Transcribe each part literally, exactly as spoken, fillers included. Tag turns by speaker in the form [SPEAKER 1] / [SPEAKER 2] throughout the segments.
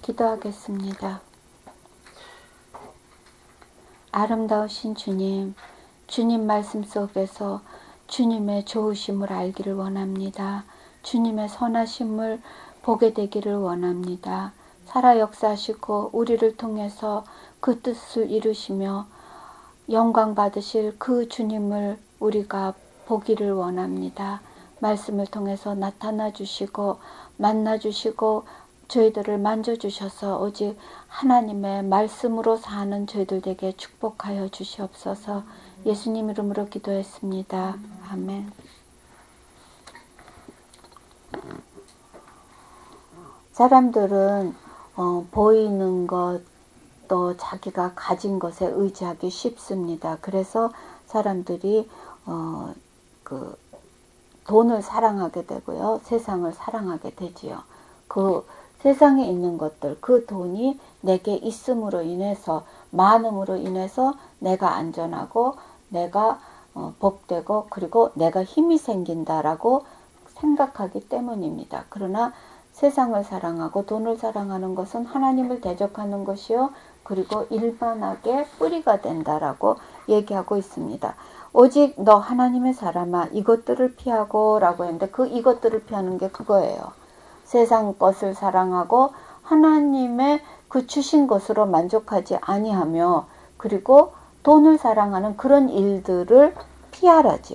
[SPEAKER 1] 기도하겠습니다. 아름다우신 주님, 주님 말씀 속에서 주님의 좋으심을 알기를 원합니다. 주님의 선하심을 보게 되기를 원합니다. 살아 역사하시고 우리를 통해서 그 뜻을 이루시며 영광 받으실 그 주님을 우리가 보기를 원합니다. 말씀을 통해서 나타나 주시고 만나 주시고 저희들을 만져주셔서 오직 하나님의 말씀으로 사는 저희들 에게 축복하여 주시옵소서. 예수님 이름으로 기도했습니다. 아멘. 사람들은 어, 보이는 것, 또 자기가 가진 것에 의지하기 쉽습니다. 그래서 사람들이 어, 그 돈을 사랑하게 되고요. 세상을 사랑하게 되지요. 그 세상에 있는 것들, 그 돈이 내게 있음으로 인해서, 많음으로 인해서 내가 안전하고 내가 어, 복되고 그리고 내가 힘이 생긴다라고 생각하기 때문입니다. 그러나 세상을 사랑하고 돈을 사랑하는 것은 하나님을 대적하는 것이요, 그리고 일반하게 뿌리가 된다라고 얘기하고 있습니다. 오직 너 하나님의 사람아 이것들을 피하고 라고 했는데, 그 이것들을 피하는 게 그거예요. 세상 것을 사랑하고 하나님의 그 주신 것으로 만족하지 아니하며, 그리고 돈을 사랑하는 그런 일들을 피하라지요.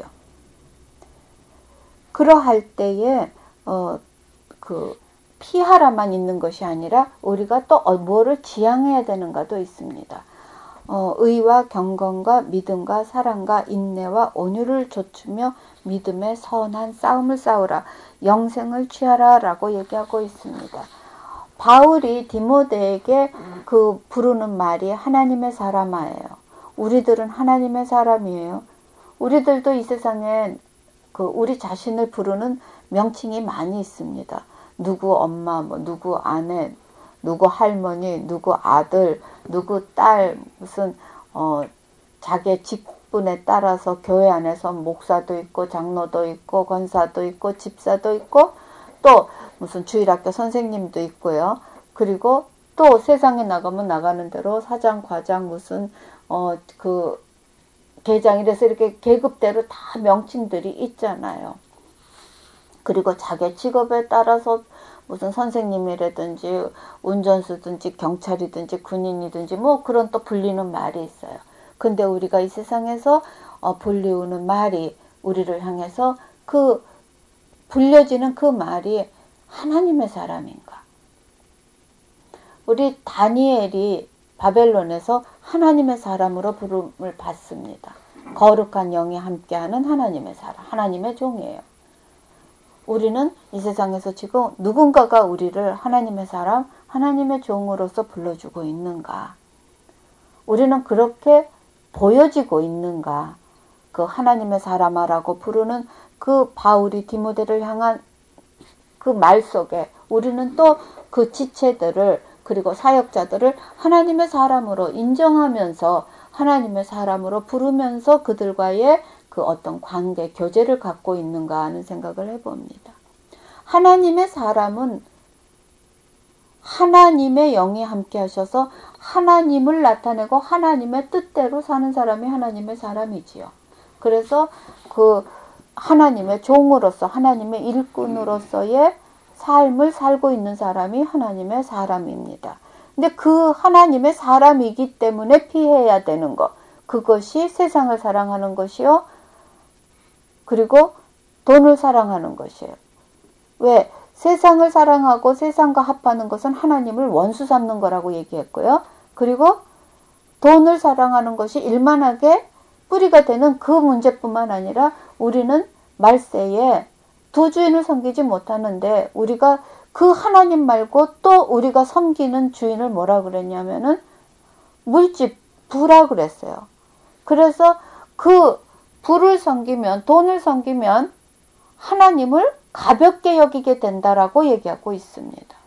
[SPEAKER 1] 그러할 때에 어, 그 피하라만 있는 것이 아니라 우리가 또 뭐를 지향해야 되는가도 있습니다. 어, 의와 경건과 믿음과 사랑과 인내와 온유를 좇으며 믿음의 선한 싸움을 싸우라. 영생을 취하라 라고 얘기하고 있습니다. 바울이 디모데에게 그 부르는 말이 하나님의 사람아예요. 우리들은 하나님의 사람이에요. 우리들도 이 세상에 그 우리 자신을 부르는 명칭이 많이 있습니다. 누구 엄마, 뭐 누구 아내, 누구 할머니, 누구 아들, 누구 딸, 무슨 어 자기의 직분에 따라서 교회 안에서 목사도 있고 장로도 있고 권사도 있고 집사도 있고 또 무슨 주일학교 선생님도 있고요. 그리고 또 세상에 나가면 나가는 대로 사장, 과장, 무슨 어 그 계장, 이래서 이렇게 계급대로 다 명칭들이 있잖아요. 그리고 자기 직업에 따라서 무슨 선생님이라든지 운전수든지 경찰이든지 군인이든지 뭐 그런 또 불리는 말이 있어요. 근데 우리가 이 세상에서 어, 불리우는 말이 우리를 향해서 그 불려지는 그 말이 하나님의 사람인가? 우리 다니엘이 바벨론에서 하나님의 사람으로 부름을 받습니다. 거룩한 영이 함께하는 하나님의 사람, 하나님의 종이에요. 우리는 이 세상에서 지금 누군가가 우리를 하나님의 사람, 하나님의 종으로서 불러주고 있는가? 우리는 그렇게 보여지고 있는가? 그 하나님의 사람아라고 부르는 그 바울이 디모데를 향한 그 말 속에 우리는 또 그 지체들을, 그리고 사역자들을 하나님의 사람으로 인정하면서 하나님의 사람으로 부르면서 그들과의 그 어떤 관계, 교제를 갖고 있는가 하는 생각을 해봅니다. 하나님의 사람은 하나님의 영이 함께 하셔서 하나님을 나타내고 하나님의 뜻대로 사는 사람이 하나님의 사람이지요. 그래서 그 하나님의 종으로서, 하나님의 일꾼으로서의 삶을 살고 있는 사람이 하나님의 사람입니다. 근데 그 하나님의 사람이기 때문에 피해야 되는 것, 그것이 세상을 사랑하는 것이요, 그리고 돈을 사랑하는 것이에요. 왜? 세상을 사랑하고 세상과 합하는 것은 하나님을 원수 삼는 거라고 얘기했고요. 그리고 돈을 사랑하는 것이 일만하게 뿌리가 되는 그 문제뿐만 아니라 우리는 말세에 두 주인을 섬기지 못하는데 우리가 그 하나님 말고 또 우리가 섬기는 주인을 뭐라 그랬냐면은 물집, 부라 그랬어요. 그래서 그 부를 섬기면, 돈을 섬기면 하나님을 가볍게 여기게 된다라고 얘기하고 있습니다.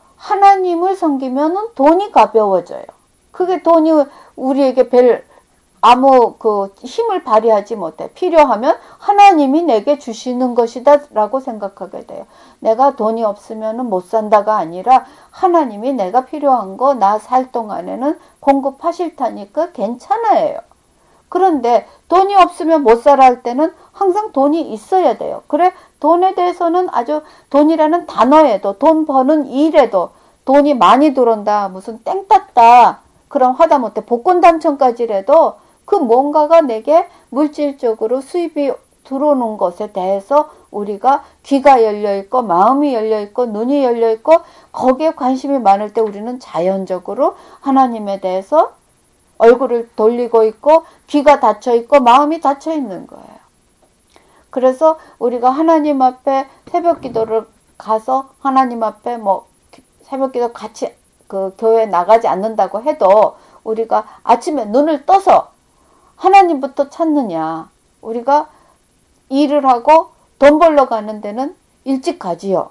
[SPEAKER 1] 하나님을 섬기면 돈이 가벼워져요. 그게 돈이 우리에게 별 아무 그 힘을 발휘하지 못해. 필요하면 하나님이 내게 주시는 것이다 라고 생각하게 돼요. 내가 돈이 없으면 못 산다가 아니라 하나님이 내가 필요한 거 나 살 동안에는 공급하실 테니까 괜찮아요. 그런데 돈이 없으면 못 살아 할 때는 항상 돈이 있어야 돼요. 그래, 돈에 대해서는 아주 돈이라는 단어에도, 돈 버는 일에도 돈이 많이 들어온다, 무슨 땡 땄다, 그럼 하다못해 복권 당첨까지라도 그 뭔가가 내게 물질적으로 수입이 들어오는 것에 대해서 우리가 귀가 열려있고 마음이 열려있고 눈이 열려있고 거기에 관심이 많을 때 우리는 자연적으로 하나님에 대해서 얼굴을 돌리고 있고 귀가 닫혀있고 마음이 닫혀있는 거예요. 그래서 우리가 하나님 앞에 새벽 기도를 가서 하나님 앞에 뭐 새벽 기도 같이 그 교회 나가지 않는다고 해도 우리가 아침에 눈을 떠서 하나님부터 찾느냐. 우리가 일을 하고 돈 벌러 가는 데는 일찍 가지요.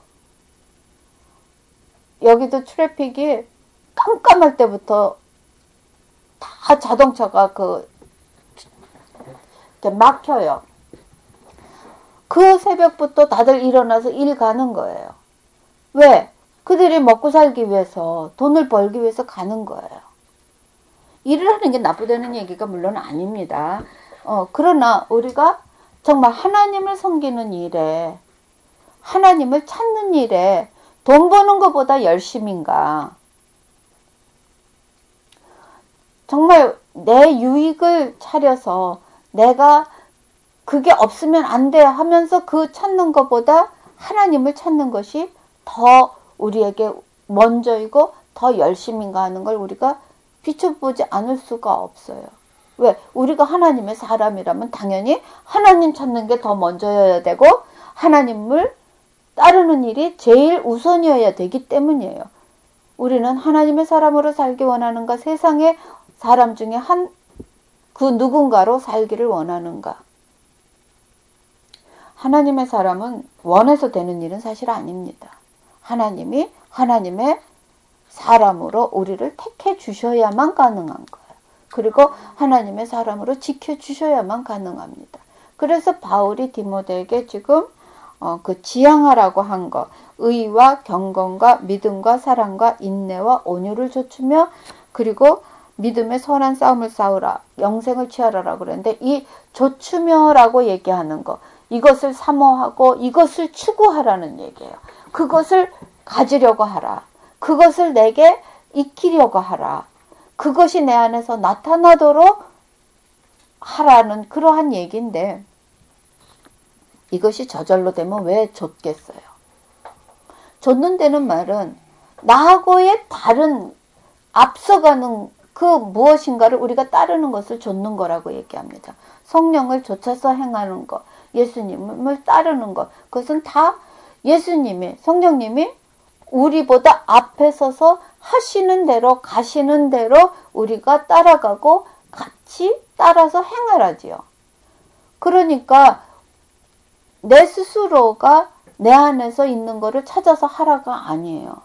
[SPEAKER 1] 여기도 트래픽이 깜깜할 때부터 다 자동차가 그 막혀요. 그 새벽부터 다들 일어나서 일 가는 거예요. 왜? 그들이 먹고 살기 위해서, 돈을 벌기 위해서 가는 거예요. 일을 하는 게 나쁘다는 얘기가 물론 아닙니다. 어, 그러나 우리가 정말 하나님을 섬기는 일에, 하나님을 찾는 일에 돈 버는 것보다 열심인가? 정말 내 유익을 차려서 내가 그게 없으면 안 돼 하면서 그 찾는 것보다 하나님을 찾는 것이 더 우리에게 먼저이고 더 열심인가 하는 걸 우리가 비춰보지 않을 수가 없어요. 왜? 우리가 하나님의 사람이라면 당연히 하나님 찾는 게 더 먼저여야 되고 하나님을 따르는 일이 제일 우선이어야 되기 때문이에요. 우리는 하나님의 사람으로 살기 원하는가? 세상의 사람 중에 한 그 누군가로 살기를 원하는가? 하나님의 사람은 원해서 되는 일은 사실 아닙니다. 하나님이 하나님의 사람으로 우리를 택해 주셔야만 가능한 거예요. 그리고 하나님의 사람으로 지켜주셔야만 가능합니다. 그래서 바울이 디모데에게 지금 어, 그 지향하라고 한 거, 의와 경건과 믿음과 사랑과 인내와 온유를 좇으며 그리고 믿음의 선한 싸움을 싸우라, 영생을 취하라라고 그랬는데 이 좇으며라고 얘기하는 거, 이것을 사모하고 이것을 추구하라는 얘기예요. 그것을 가지려고 하라. 그것을 내게 익히려고 하라. 그것이 내 안에서 나타나도록 하라는 그러한 얘기인데 이것이 저절로 되면 왜 좇겠어요? 좇는다는 말은 나하고의 다른 앞서가는 그 무엇인가를 우리가 따르는 것을 좇는 거라고 얘기합니다. 성령을 좇아서 행하는 것, 예수님을 따르는 것, 그것은 다 예수님이, 성령님이 우리보다 앞에 서서 하시는 대로 가시는 대로 우리가 따라가고 같이 따라서 행하라지요. 그러니까 내 스스로가 내 안에서 있는 거를 찾아서 하라가 아니에요.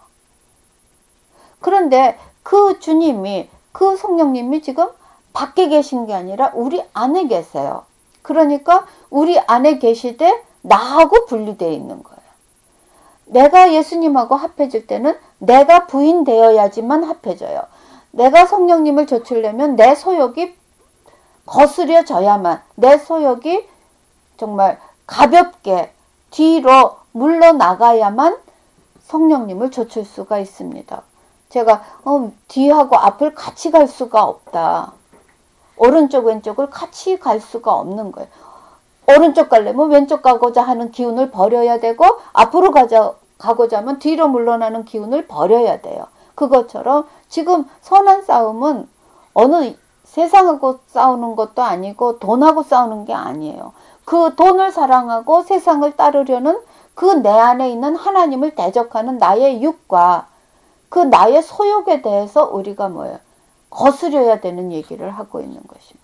[SPEAKER 1] 그런데 그 주님이, 그 성령님이 지금 밖에 계신 게 아니라 우리 안에 계세요. 그러니까 우리 안에 계시되 나하고 분리되어 있는 거예요. 내가 예수님하고 합해질 때는 내가 부인되어야지만 합해져요. 내가 성령님을 좇으려면 내 소욕이 거스려져야만, 내 소욕이 정말 가볍게 뒤로 물러나가야만 성령님을 좇을 수가 있습니다. 제가 어, 뒤하고 앞을 같이 갈 수가 없다. 오른쪽 왼쪽을 같이 갈 수가 없는 거예요. 오른쪽 가려면 왼쪽 가고자 하는 기운을 버려야 되고 앞으로 가자, 가고자 하면 뒤로 물러나는 기운을 버려야 돼요. 그것처럼 지금 선한 싸움은 어느 세상하고 싸우는 것도 아니고 돈하고 싸우는 게 아니에요. 그 돈을 사랑하고 세상을 따르려는 그 내 안에 있는 하나님을 대적하는 나의 육과 그 나의 소욕에 대해서 우리가 뭐예요? 거스려야 되는 얘기를 하고 있는 것입니다.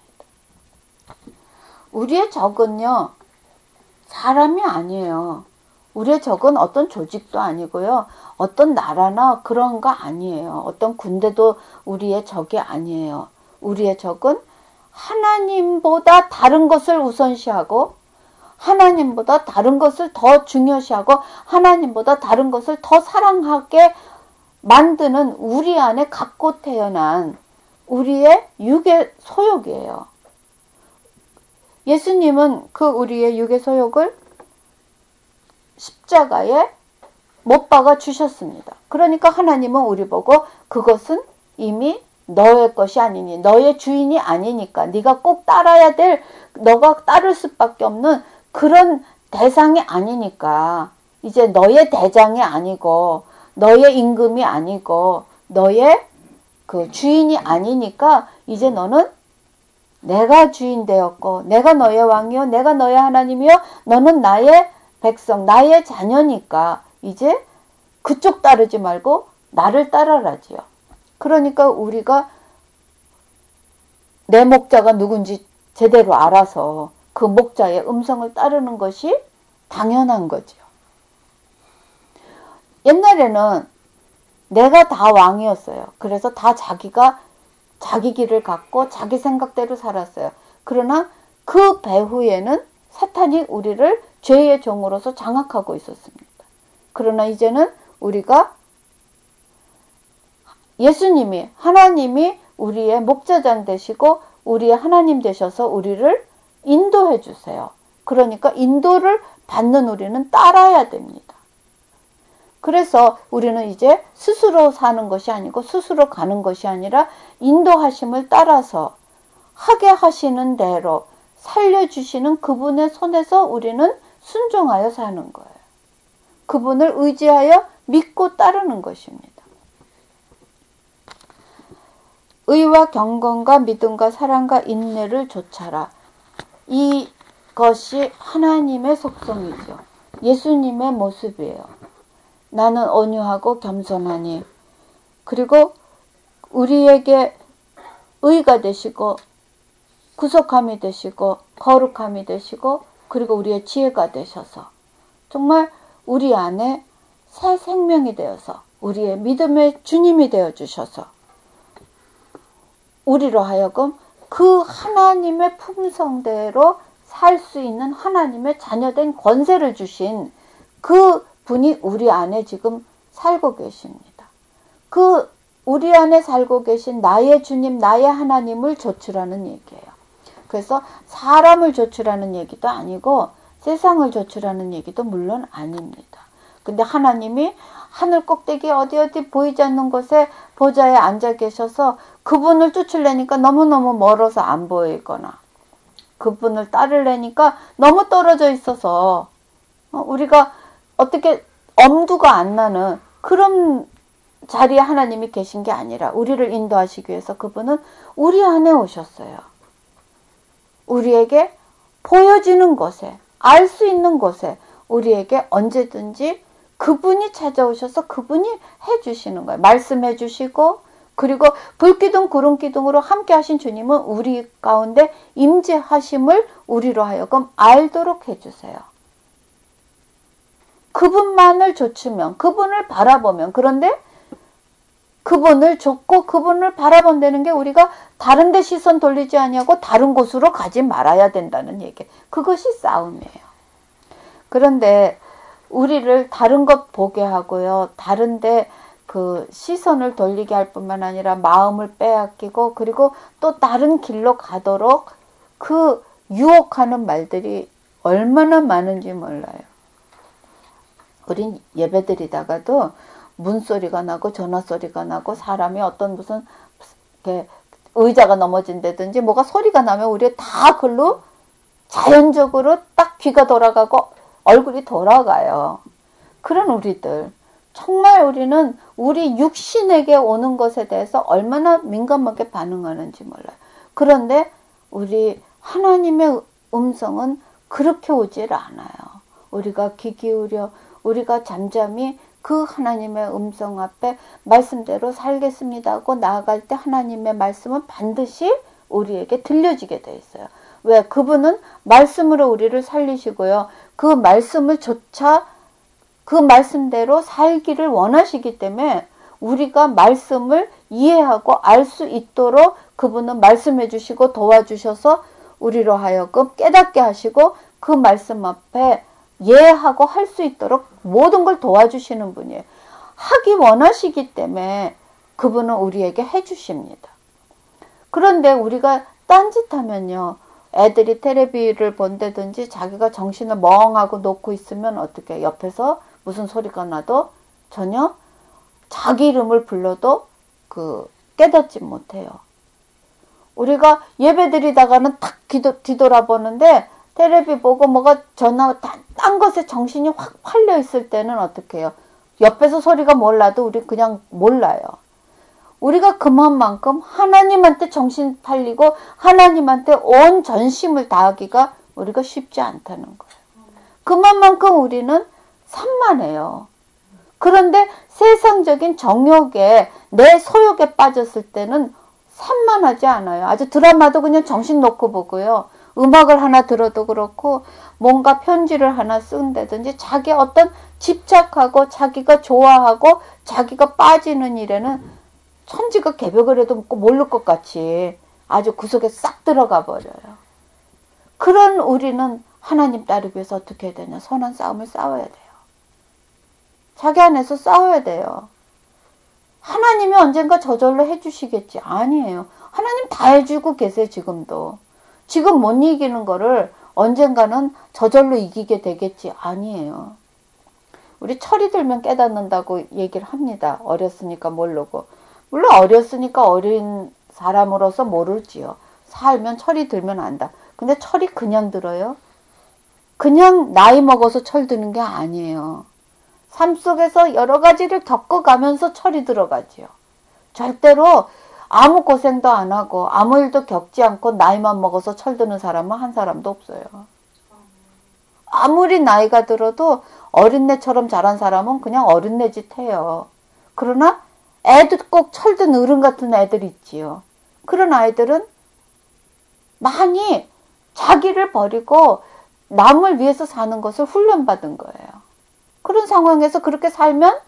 [SPEAKER 1] 우리의 적은요, 사람이 아니에요. 우리의 적은 어떤 조직도 아니고요. 어떤 나라나 그런 거 아니에요. 어떤 군대도 우리의 적이 아니에요. 우리의 적은 하나님보다 다른 것을 우선시하고 하나님보다 다른 것을 더 중요시하고 하나님보다 다른 것을 더 사랑하게 만드는 우리 안에 갖고 태어난 우리의 육의 소욕이에요. 예수님은 그 우리의 육의 소욕을 십자가에 못 박아 주셨습니다. 그러니까 하나님은 우리 보고 그것은 이미 너의 것이 아니니 너의 주인이 아니니까 네가 꼭 따라야 될 너가 따를 수밖에 없는 그런 대상이 아니니까 이제 너의 대장이 아니고 너의 임금이 아니고 너의 그 주인이 아니니까 이제 너는 내가 주인 되었고 내가 너의 왕이요 내가 너의 하나님이요 너는 나의 백성 나의 자녀니까 이제 그쪽 따르지 말고 나를 따라라지요. 그러니까 우리가 내 목자가 누군지 제대로 알아서 그 목자의 음성을 따르는 것이 당연한 거지요. 옛날에는 내가 다 왕이었어요. 그래서 다 자기가 자기 길을 갖고 자기 생각대로 살았어요. 그러나 그 배후에는 사탄이 우리를 죄의 종으로서 장악하고 있었습니다. 그러나 이제는 우리가 예수님이 하나님이 우리의 목자장 되시고 우리의 하나님 되셔서 우리를 인도해 주세요. 그러니까 인도를 받는 우리는 따라야 됩니다. 그래서 우리는 이제 스스로 사는 것이 아니고 스스로 가는 것이 아니라 인도하심을 따라서 하게 하시는 대로 살려주시는 그분의 손에서 우리는 순종하여 사는 거예요. 그분을 의지하여 믿고 따르는 것입니다. 의와 경건과 믿음과 사랑과 인내를 좇아라. 이것이 하나님의 속성이죠. 예수님의 모습이에요. 나는 온유하고 겸손하니 그리고 우리에게 의가 되시고 구속함이 되시고 거룩함이 되시고 그리고 우리의 지혜가 되셔서 정말 우리 안에 새 생명이 되어서 우리의 믿음의 주님이 되어주셔서 우리로 하여금 그 하나님의 품성대로 살 수 있는 하나님의 자녀된 권세를 주신 그 분이 우리 안에 지금 살고 계십니다. 그 우리 안에 살고 계신 나의 주님, 나의 하나님을 조출하는 얘기예요. 그래서 사람을 조출하는 얘기도 아니고 세상을 조출하는 얘기도 물론 아닙니다. 근데 하나님이 하늘 꼭대기 어디 어디 보이지 않는 곳에 보좌에 앉아 계셔서 그분을 쫓으려니까 너무너무 멀어서 안 보이거나 그분을 따르려니까 너무 떨어져 있어서 우리가 어떻게 엄두가 안 나는 그런 자리에 하나님이 계신 게 아니라 우리를 인도하시기 위해서 그분은 우리 안에 오셨어요. 우리에게 보여지는 곳에 알 수 있는 곳에 우리에게 언제든지 그분이 찾아오셔서 그분이 해주시는 거예요. 말씀해 주시고 그리고 불기둥 구름기둥으로 함께 하신 주님은 우리 가운데 임재하심을 우리로 하여금 알도록 해주세요. 그분만을 좇으면 그분을 바라보면 그런데 그분을 좇고 그분을 바라본다는 게 우리가 다른 데 시선 돌리지 아니하고 다른 곳으로 가지 말아야 된다는 얘기. 그것이 싸움이에요. 그런데 우리를 다른 것 보게 하고요. 다른 데 그 시선을 돌리게 할 뿐만 아니라 마음을 빼앗기고 그리고 또 다른 길로 가도록 그 유혹하는 말들이 얼마나 많은지 몰라요. 우린 예배드리다가도 문소리가 나고 전화소리가 나고 사람이 어떤 무슨 이렇게 의자가 넘어진다든지 뭐가 소리가 나면 우리 다 글로 자연적으로 딱 귀가 돌아가고 얼굴이 돌아가요. 그런 우리들 정말 우리는 우리 육신에게 오는 것에 대해서 얼마나 민감하게 반응하는지 몰라요. 그런데 우리 하나님의 음성은 그렇게 오질 않아요. 우리가 귀 기울여 우리가 잠잠히 그 하나님의 음성 앞에 말씀대로 살겠습니다 하고 나아갈 때 하나님의 말씀은 반드시 우리에게 들려지게 돼 있어요. 왜? 그분은 말씀으로 우리를 살리시고요. 그 말씀을 조차 그 말씀대로 살기를 원하시기 때문에 우리가 말씀을 이해하고 알 수 있도록 그분은 말씀해 주시고 도와주셔서 우리로 하여금 깨닫게 하시고 그 말씀 앞에 예하고 할 수 있도록 모든 걸 도와주시는 분이에요. 하기 원하시기 때문에 그분은 우리에게 해주십니다. 그런데 우리가 딴짓하면요, 애들이 텔레비를 본다든지 자기가 정신을 멍하고 놓고 있으면 어떻게 옆에서 무슨 소리가 나도 전혀 자기 이름을 불러도 그 깨닫지 못해요. 우리가 예배 드리다가는 탁 뒤도, 뒤돌아보는데 텔레비 보고 뭐가 전화 딴, 딴 것에 정신이 확 팔려 있을 때는 어떻게 해요? 옆에서 소리가 몰라도 우리 그냥 몰라요. 우리가 그만큼 하나님한테 정신 팔리고 하나님한테 온 전심을 다하기가 우리가 쉽지 않다는 거예요. 그만큼 우리는 산만해요. 그런데 세상적인 정욕에 내 소욕에 빠졌을 때는 산만하지 않아요. 아주 드라마도 그냥 정신 놓고 보고요. 음악을 하나 들어도 그렇고 뭔가 편지를 하나 쓴다든지 자기 어떤 집착하고 자기가 좋아하고 자기가 빠지는 일에는 천지가 개벽을 해도 모를 것 같이 아주 그 속에 싹 들어가 버려요. 그런 우리는 하나님 따르기 위해서 어떻게 해야 되냐? 선한 싸움을 싸워야 돼요. 자기 안에서 싸워야 돼요. 하나님이 언젠가 저절로 해주시겠지. 아니에요. 하나님 다 해주고 계세요. 지금도. 지금 못 이기는 거를 언젠가는 저절로 이기게 되겠지. 아니에요. 우리 철이 들면 깨닫는다고 얘기를 합니다. 어렸으니까 모르고. 물론 어렸으니까 어린 사람으로서 모르지요. 살면 철이 들면 안다. 근데 철이 그냥 들어요? 그냥 나이 먹어서 철 드는 게 아니에요. 삶 속에서 여러 가지를 겪어가면서 철이 들어가지요. 절대로 아무 고생도 안 하고 아무 일도 겪지 않고 나이만 먹어서 철 드는 사람은 한 사람도 없어요. 아무리 나이가 들어도 어린애처럼 자란 사람은 그냥 어린애 짓 해요. 그러나 애도 꼭 철든 어른 같은 애들 있지요. 그런 아이들은 많이 자기를 버리고 남을 위해서 사는 것을 훈련받은 거예요. 그런 상황에서 그렇게 살면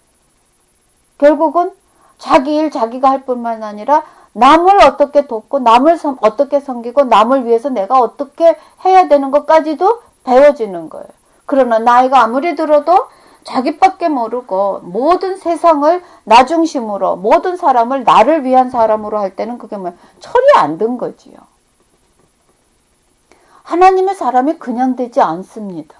[SPEAKER 1] 결국은 자기 일 자기가 할 뿐만 아니라 남을 어떻게 돕고 남을 섬, 어떻게 섬기고 남을 위해서 내가 어떻게 해야 되는 것까지도 배워지는 거예요. 그러나 나이가 아무리 들어도 자기밖에 모르고 모든 세상을 나 중심으로 모든 사람을 나를 위한 사람으로 할 때는 그게 뭐야? 철이 안 든 거지요. 하나님의 사람이 그냥 되지 않습니다.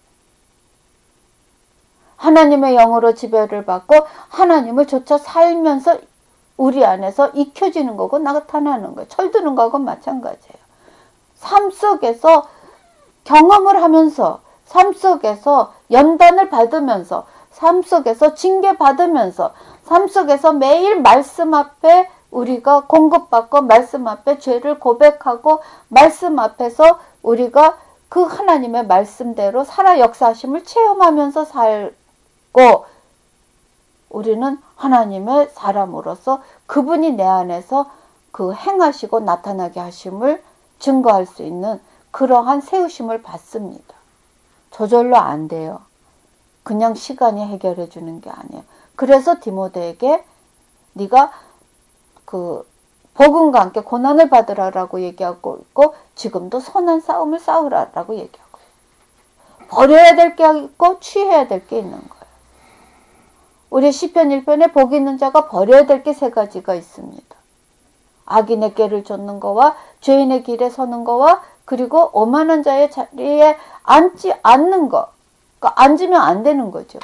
[SPEAKER 1] 하나님의 영으로 지배를 받고 하나님을 조차 살면서 우리 안에서 익혀지는 거고 나타나는 거예요. 철드는 거하고 마찬가지예요. 삶 속에서 경험을 하면서 삶 속에서 연단을 받으면서 삶 속에서 징계받으면서 삶 속에서 매일 말씀 앞에 우리가 공급받고 말씀 앞에 죄를 고백하고 말씀 앞에서 우리가 그 하나님의 말씀대로 살아 역사하심을 체험하면서 살고 우리는 하나님의 사람으로서 그분이 내 안에서 그 행하시고 나타나게 하심을 증거할 수 있는 그러한 세우심을 받습니다. 저절로 안 돼요. 그냥 시간이 해결해 주는 게 아니에요. 그래서 디모데에게 네가 그 복음과 함께 고난을 받으라라고 얘기하고 있고 지금도 선한 싸움을 싸우라라고 얘기하고 있어요. 버려야 될 게 있고 취해야 될 게 있는 거예요. 우리 시편 일 편에 복 있는 자가 버려야 될 게 세 가지가 있습니다. 악인의 꾀를 좇는 거와 죄인의 길에 서는 거와 그리고 오만한 자의 자리에 앉지 않는 거. 그러니까 앉으면 안 되는 거죠.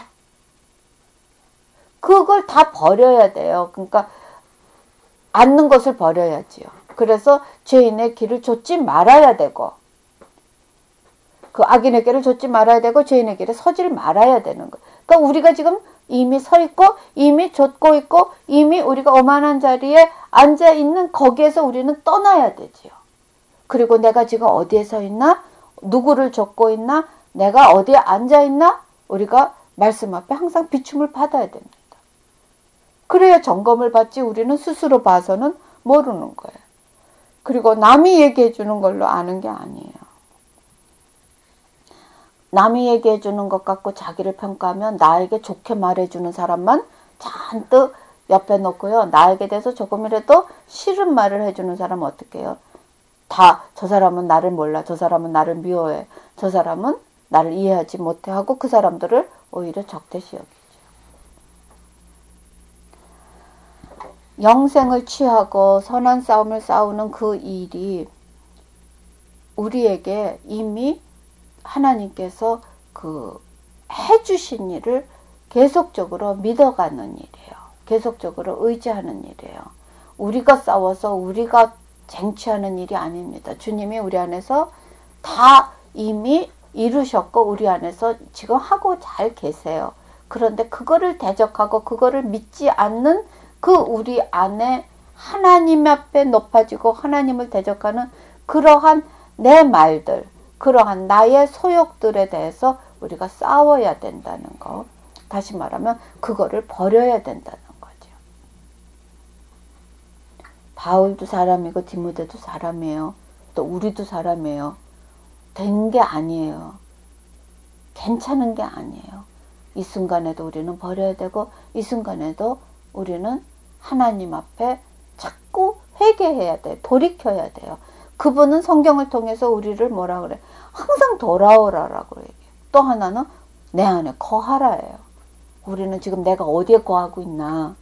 [SPEAKER 1] 그걸 다 버려야 돼요. 그러니까 앉는 것을 버려야지요. 그래서 죄인의 길을 좇지 말아야 되고 그 악인의 길을 좇지 말아야 되고 죄인의 길에 서질 말아야 되는 거예요. 그러니까 우리가 지금 이미 서 있고 이미 좇고 있고 이미 우리가 오만한 자리에 앉아 있는 거기에서 우리는 떠나야 되지요. 그리고 내가 지금 어디에 서 있나? 누구를 좇고 있나? 내가 어디에 앉아 있나? 우리가 말씀 앞에 항상 비춤을 받아야 됩니다. 그래야 점검을 받지 우리는 스스로 봐서는 모르는 거예요. 그리고 남이 얘기해 주는 걸로 아는 게 아니에요. 남이 얘기해 주는 것 같고 자기를 평가하면 나에게 좋게 말해 주는 사람만 잔뜩 옆에 놓고요. 나에게 대해서 조금이라도 싫은 말을 해주는 사람은 어떻게 해요? 다 저 사람은 나를 몰라. 저 사람은 나를 미워해. 저 사람은 나를 이해하지 못해 하고 그 사람들을 오히려 적대시 여기죠. 영생을 취하고 선한 싸움을 싸우는 그 일이 우리에게 이미 하나님께서 그 해주신 일을 계속적으로 믿어가는 일이에요. 계속적으로 의지하는 일이에요. 우리가 싸워서 우리가 쟁취하는 일이 아닙니다. 주님이 우리 안에서 다 이미 이루셨고 우리 안에서 지금 하고 잘 계세요. 그런데 그거를 대적하고 그거를 믿지 않는 그 우리 안에 하나님 앞에 높아지고 하나님을 대적하는 그러한 내 말들, 그러한 나의 소욕들에 대해서 우리가 싸워야 된다는 거. 다시 말하면 그거를 버려야 된다는 거죠. 바울도 사람이고 디모데도 사람이에요. 또 우리도 사람이에요. 된 게 아니에요. 괜찮은 게 아니에요. 이 순간에도 우리는 버려야 되고 이 순간에도 우리는 하나님 앞에 자꾸 회개해야 돼. 돌이켜야 돼요. 그분은 성경을 통해서 우리를 뭐라 그래? 항상 돌아오라라고 얘기해요. 또 하나는 내 안에 거하라예요. 우리는 지금 내가 어디에 거하고 있나?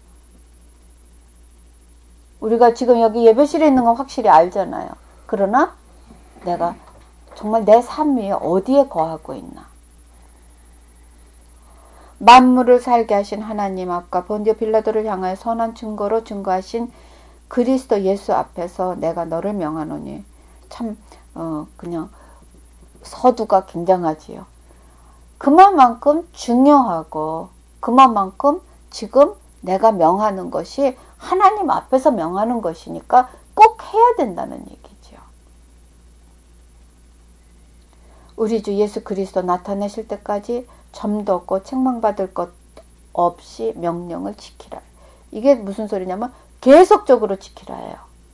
[SPEAKER 1] 우리가 지금 여기 예배실에 있는 건 확실히 알잖아요. 그러나 내가 정말 내 삶 위에 어디에 거하고 있나? 만물을 살게 하신 하나님 앞과 본디오 빌라도를 향하여 선한 증거로 증거하신 그리스도 예수 앞에서 내가 너를 명하노니 참 어, 그냥 서두가 굉장하지요. 그만큼 중요하고 그만큼 지금 내가 명하는 것이 하나님 앞에서 명하는 것이니까 꼭 해야 된다는 얘기죠. 우리 주 예수 그리스도 나타내실 때까지 점도 없고 책망받을 것 없이 명령을 지키라. 이게 무슨 소리냐면 계속적으로 지키라예요.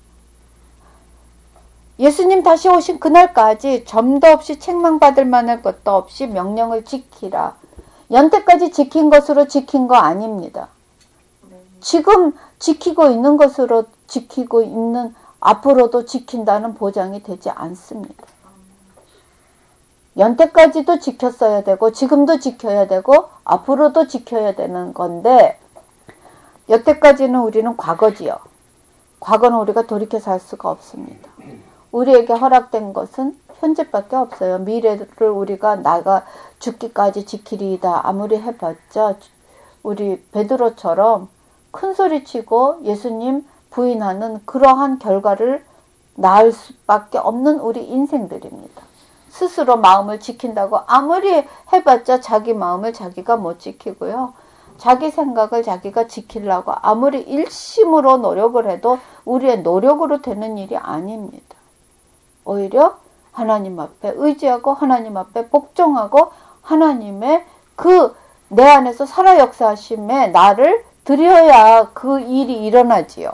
[SPEAKER 1] 예수님 다시 오신 그날까지 점도 없이 책망받을 만한 것도 없이 명령을 지키라. 연태까지 지킨 것으로 지킨 거 아닙니다. 지금 지키고 있는 것으로 지키고 있는 앞으로도 지킨다는 보장이 되지 않습니다. 연태까지도 지켰어야 되고 지금도 지켜야 되고 앞으로도 지켜야 되는 건데 여태까지는 우리는 과거지요. 과거는 우리가 돌이켜 살 수가 없습니다. 우리에게 허락된 것은 현재밖에 없어요. 미래를 우리가 나가 죽기까지 지키리이다 아무리 해봤자 우리 베드로처럼 큰 소리치고 예수님 부인하는 그러한 결과를 낳을 수밖에 없는 우리 인생들입니다. 스스로 마음을 지킨다고 아무리 해봤자 자기 마음을 자기가 못 지키고요. 자기 생각을 자기가 지키려고 아무리 일심으로 노력을 해도 우리의 노력으로 되는 일이 아닙니다. 오히려 하나님 앞에 의지하고 하나님 앞에 복종하고 하나님의 그 내 안에서 살아 역사하심에 나를 드려야 그 일이 일어나지요.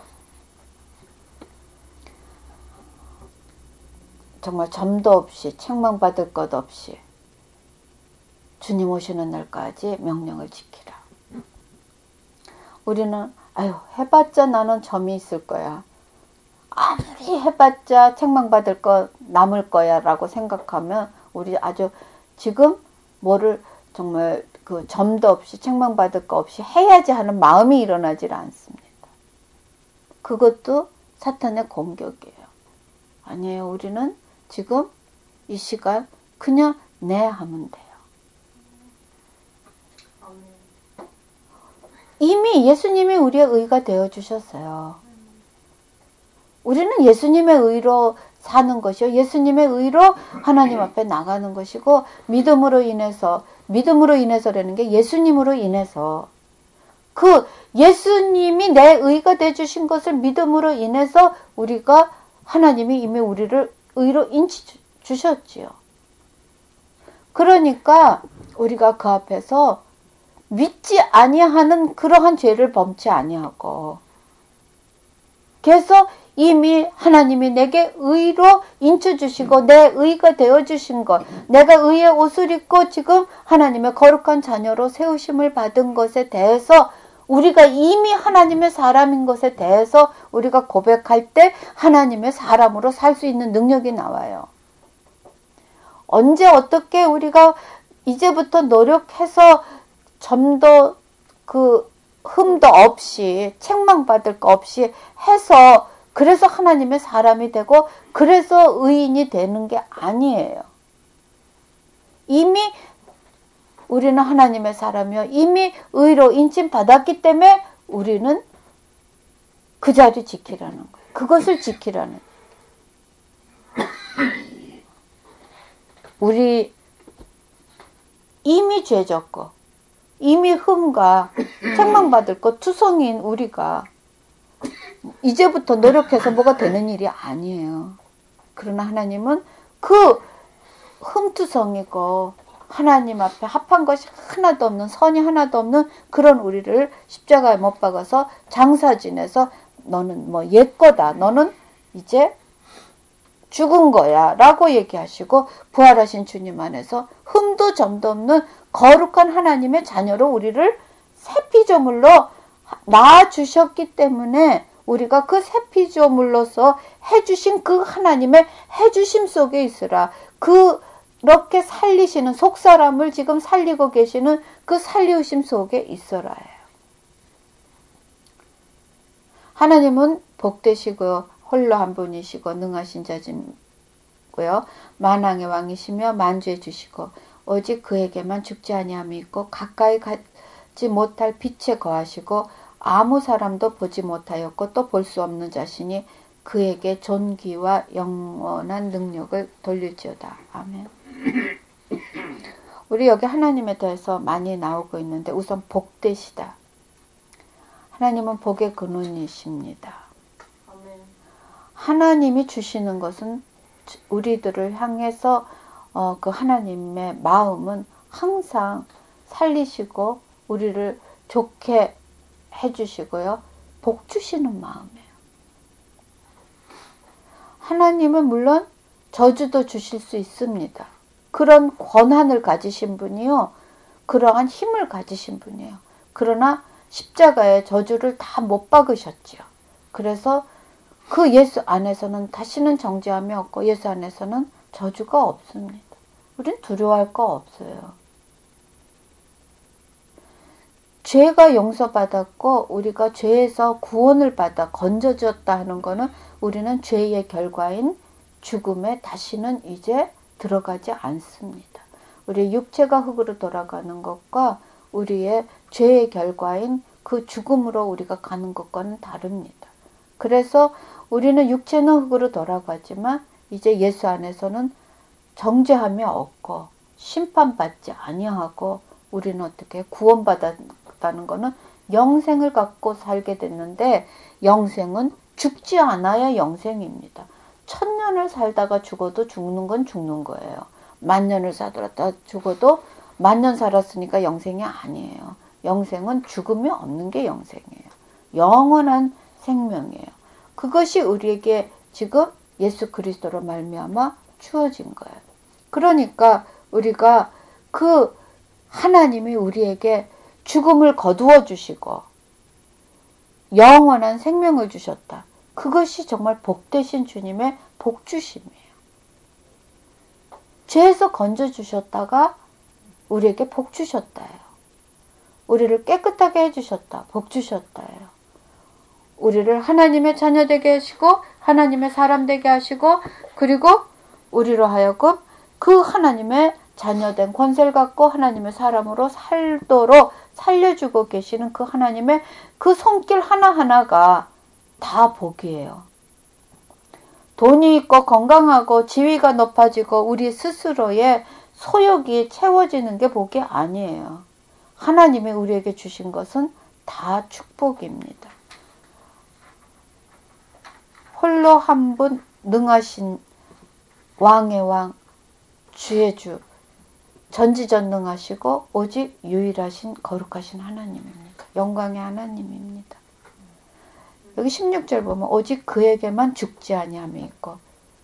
[SPEAKER 1] 정말 점도 없이 책망받을 것 없이 주님 오시는 날까지 명령을 지키라. 우리는 아유 해봤자 나는 점이 있을 거야. 아무리 해봤자 책망받을 거 남을 거야 라고 생각하면 우리 아주 지금 뭐를 정말 그 점도 없이 책망받을 거 없이 해야지 하는 마음이 일어나질 않습니다. 그것도 사탄의 공격이에요. 아니에요. 우리는 지금 이 시간 그냥 네 하면 돼요. 이미 예수님이 우리의 의가 되어주셨어요. 우리는 예수님의 의로 사는 것이요. 예수님의 의로 하나님 앞에 나가는 것이고 믿음으로 인해서 믿음으로 인해서라는 게 예수님으로 인해서 그 예수님이 내 의가 되어주신 것을 믿음으로 인해서 우리가 하나님이 이미 우리를 의로 인치 주셨지요. 그러니까 우리가 그 앞에서 믿지 아니하는 그러한 죄를 범치 아니하고 그래서 이미 하나님이 내게 의로 인쳐주시고 내 의가 되어주신 것 내가 의의 옷을 입고 지금 하나님의 거룩한 자녀로 세우심을 받은 것에 대해서 우리가 이미 하나님의 사람인 것에 대해서 우리가 고백할 때 하나님의 사람으로 살 수 있는 능력이 나와요. 언제 어떻게 우리가 이제부터 노력해서 좀 더 그 흠도 없이 책망받을 거 없이 해서 그래서 하나님의 사람이 되고 그래서 의인이 되는 게 아니에요. 이미 우리는 하나님의 사람이요. 이미 의로 인침받았기 때문에 우리는 그 자리 지키라는 거예요. 그것을 지키라는 거예요. 우리 이미 죄졌고 이미 흠과 책망받을 것 투성인 우리가 이제부터 노력해서 뭐가 되는 일이 아니에요. 그러나 하나님은 그 흠투성이고 하나님 앞에 합한 것이 하나도 없는, 선이 하나도 없는 그런 우리를 십자가에 못 박아서 장사 지내서 너는 뭐 옛거다, 너는 이제 죽은 거야 라고 얘기하시고 부활하신 주님 안에서 흠도 점도 없는 거룩한 하나님의 자녀로 우리를 새 피조물로 낳아주셨기 때문에 우리가 그 새 피조물로서 해주신 그 하나님의 해주심 속에 있으라. 그렇게 살리시는, 속사람을 지금 살리고 계시는 그 살리우심 속에 있어라예요. 하나님은 복되시고 홀로 한 분이시고 능하신 자시고요. 만왕의 왕이시며 만주해 주시고 오직 그에게만 죽지 아니함이 있고 가까이 가지 못할 빛에 거하시고 아무 사람도 보지 못하였고 또 볼 수 없는 자신이 그에게 존귀와 영원한 능력을 돌릴지어다. 아멘. 우리 여기 하나님에 대해서 많이 나오고 있는데 우선 복되시다. 하나님은 복의 근원이십니다. 하나님이 주시는 것은 우리들을 향해서 어, 그 하나님의 마음은 항상 살리시고 우리를 좋게 해주시고요. 복 주시는 마음이에요. 하나님은 물론 저주도 주실 수 있습니다. 그런 권한을 가지신 분이요. 그러한 힘을 가지신 분이에요. 그러나 십자가에 저주를 다 못 박으셨죠. 그래서 그 예수 안에서는 다시는 정죄함이 없고 예수 안에서는 저주가 없습니다. 우린 두려워할 거 없어요. 죄가 용서받았고 우리가 죄에서 구원을 받아 건져졌다 하는 거는 우리는 죄의 결과인 죽음에 다시는 이제 들어가지 않습니다. 우리 육체가 흙으로 돌아가는 것과 우리의 죄의 결과인 그 죽음으로 우리가 가는 것과는 다릅니다. 그래서 우리는 육체는 흙으로 돌아가지만 이제 예수 안에서는 정죄함이 없고 심판받지 아니하고 우리는 어떻게 구원받았다는 것은 영생을 갖고 살게 됐는데 영생은 죽지 않아야 영생입니다. 천년을 살다가 죽어도 죽는 건 죽는 거예요. 만년을 살다가 죽어도 만년 살았으니까 영생이 아니에요. 영생은 죽음이 없는 게 영생이에요. 영원한 생명이에요. 그것이 우리에게 지금 예수 그리스도로 말미암아 주어진 거예요. 그러니까 우리가 그 하나님이 우리에게 죽음을 거두어 주시고 영원한 생명을 주셨다. 그것이 정말 복되신 주님의 복주심이에요. 죄에서 건져주셨다가 우리에게 복 주셨다예요. 우리를 깨끗하게 해주셨다. 복 주셨다예요. 우리를 하나님의 자녀 되게 하시고 하나님의 사람 되게 하시고 그리고 우리로 하여금 그 하나님의 자녀된 권세를 갖고 하나님의 사람으로 살도록 살려주고 계시는 그 하나님의 그 손길 하나하나가 다 복이에요. 돈이 있고 건강하고 지위가 높아지고 우리 스스로의 소욕이 채워지는 게 복이 아니에요. 하나님이 우리에게 주신 것은 다 축복입니다. 홀로 한 분 능하신 왕의 왕 주의 주 전지전능하시고 오직 유일하신 거룩하신 하나님입니다. 영광의 하나님입니다. 여기 십육 절 보면 오직 그에게만 죽지 아니함이 있고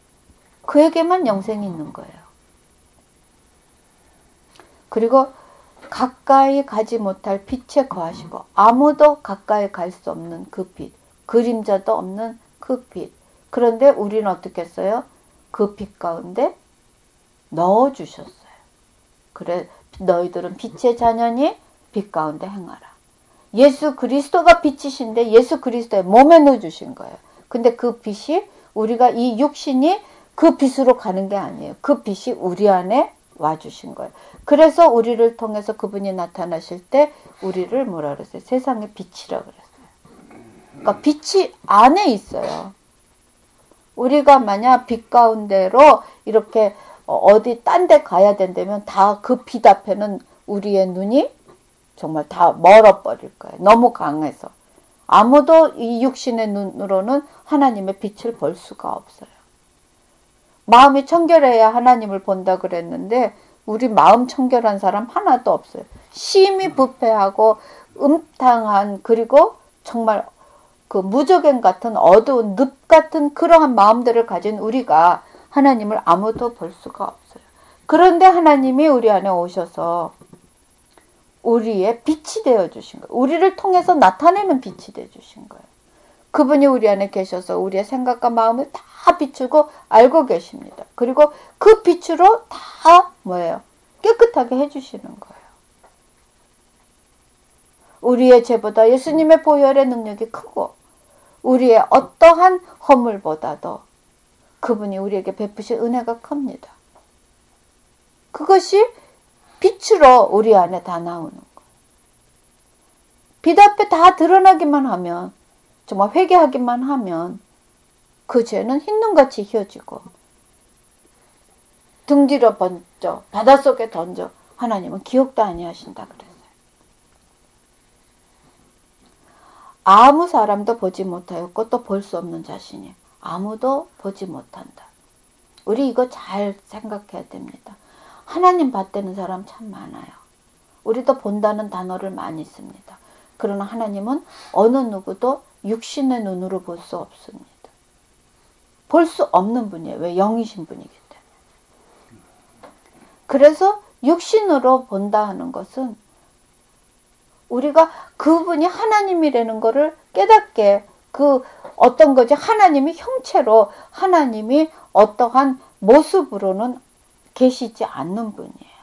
[SPEAKER 1] 그에게만 영생이 있는 거예요. 그리고 가까이 가지 못할 빛에 거하시고 아무도 가까이 갈 수 없는 그 빛, 그림자도 없는 그 빛. 그런데 우리는 어떻게 했어요? 그 빛 가운데 넣어주셨어요. 그래 너희들은 빛의 자녀니 빛 가운데 행하라. 예수 그리스도가 빛이신데 예수 그리스도의 몸에 넣어주신 거예요. 근데 그 빛이 우리가 이 육신이 그 빛으로 가는 게 아니에요. 그 빛이 우리 안에 와주신 거예요. 그래서 우리를 통해서 그분이 나타나실 때 우리를 뭐라 그랬어요? 세상의 빛이라 그랬어요. 그러니까 빛이 안에 있어요. 우리가 만약 빛 가운데로 이렇게 어디 딴 데 가야 된다면 다 그 빛 앞에는 우리의 눈이 정말 다 멀어버릴 거예요. 너무 강해서. 아무도 이 육신의 눈으로는 하나님의 빛을 볼 수가 없어요. 마음이 청결해야 하나님을 본다 그랬는데 우리 마음 청결한 사람 하나도 없어요. 심히 부패하고 음탕한 그리고 정말 그 무저갱 같은 어두운 늪 같은 그러한 마음들을 가진 우리가 하나님을 아무도 볼 수가 없어요. 그런데 하나님이 우리 안에 오셔서 우리의 빛이 되어주신 거예요. 우리를 통해서 나타내는 빛이 되어주신 거예요. 그분이 우리 안에 계셔서 우리의 생각과 마음을 다 비추고 알고 계십니다. 그리고 그 빛으로 다 뭐예요? 깨끗하게 해주시는 거예요. 우리의 죄보다 예수님의 보혈의 능력이 크고 우리의 어떠한 허물보다도 그분이 우리에게 베푸신 은혜가 큽니다. 그것이 빛으로 우리 안에 다 나오는 거예요. 빛 앞에 다 드러나기만 하면 정말 회개하기만 하면 그 죄는 흰눈같이 휘어지고 등 뒤로 번져 바닷속에 던져 하나님은 기억도 아니하신다 그랬어요. 아무 사람도 보지 못하였고 또 볼 수 없는 자신이 아무도 보지 못한다. 우리 이거 잘 생각해야 됩니다. 하나님 받대는 사람 참 많아요. 우리도 본다는 단어를 많이 씁니다. 그러나 하나님은 어느 누구도 육신의 눈으로 볼 수 없습니다. 볼 수 없는 분이에요. 왜? 영이신 분이기 때문에. 그래서 육신으로 본다 하는 것은 우리가 그분이 하나님이라는 것을 깨닫게 그 어떤 거지 하나님이 형체로 하나님이 어떠한 모습으로는 계시지 않는 분이에요.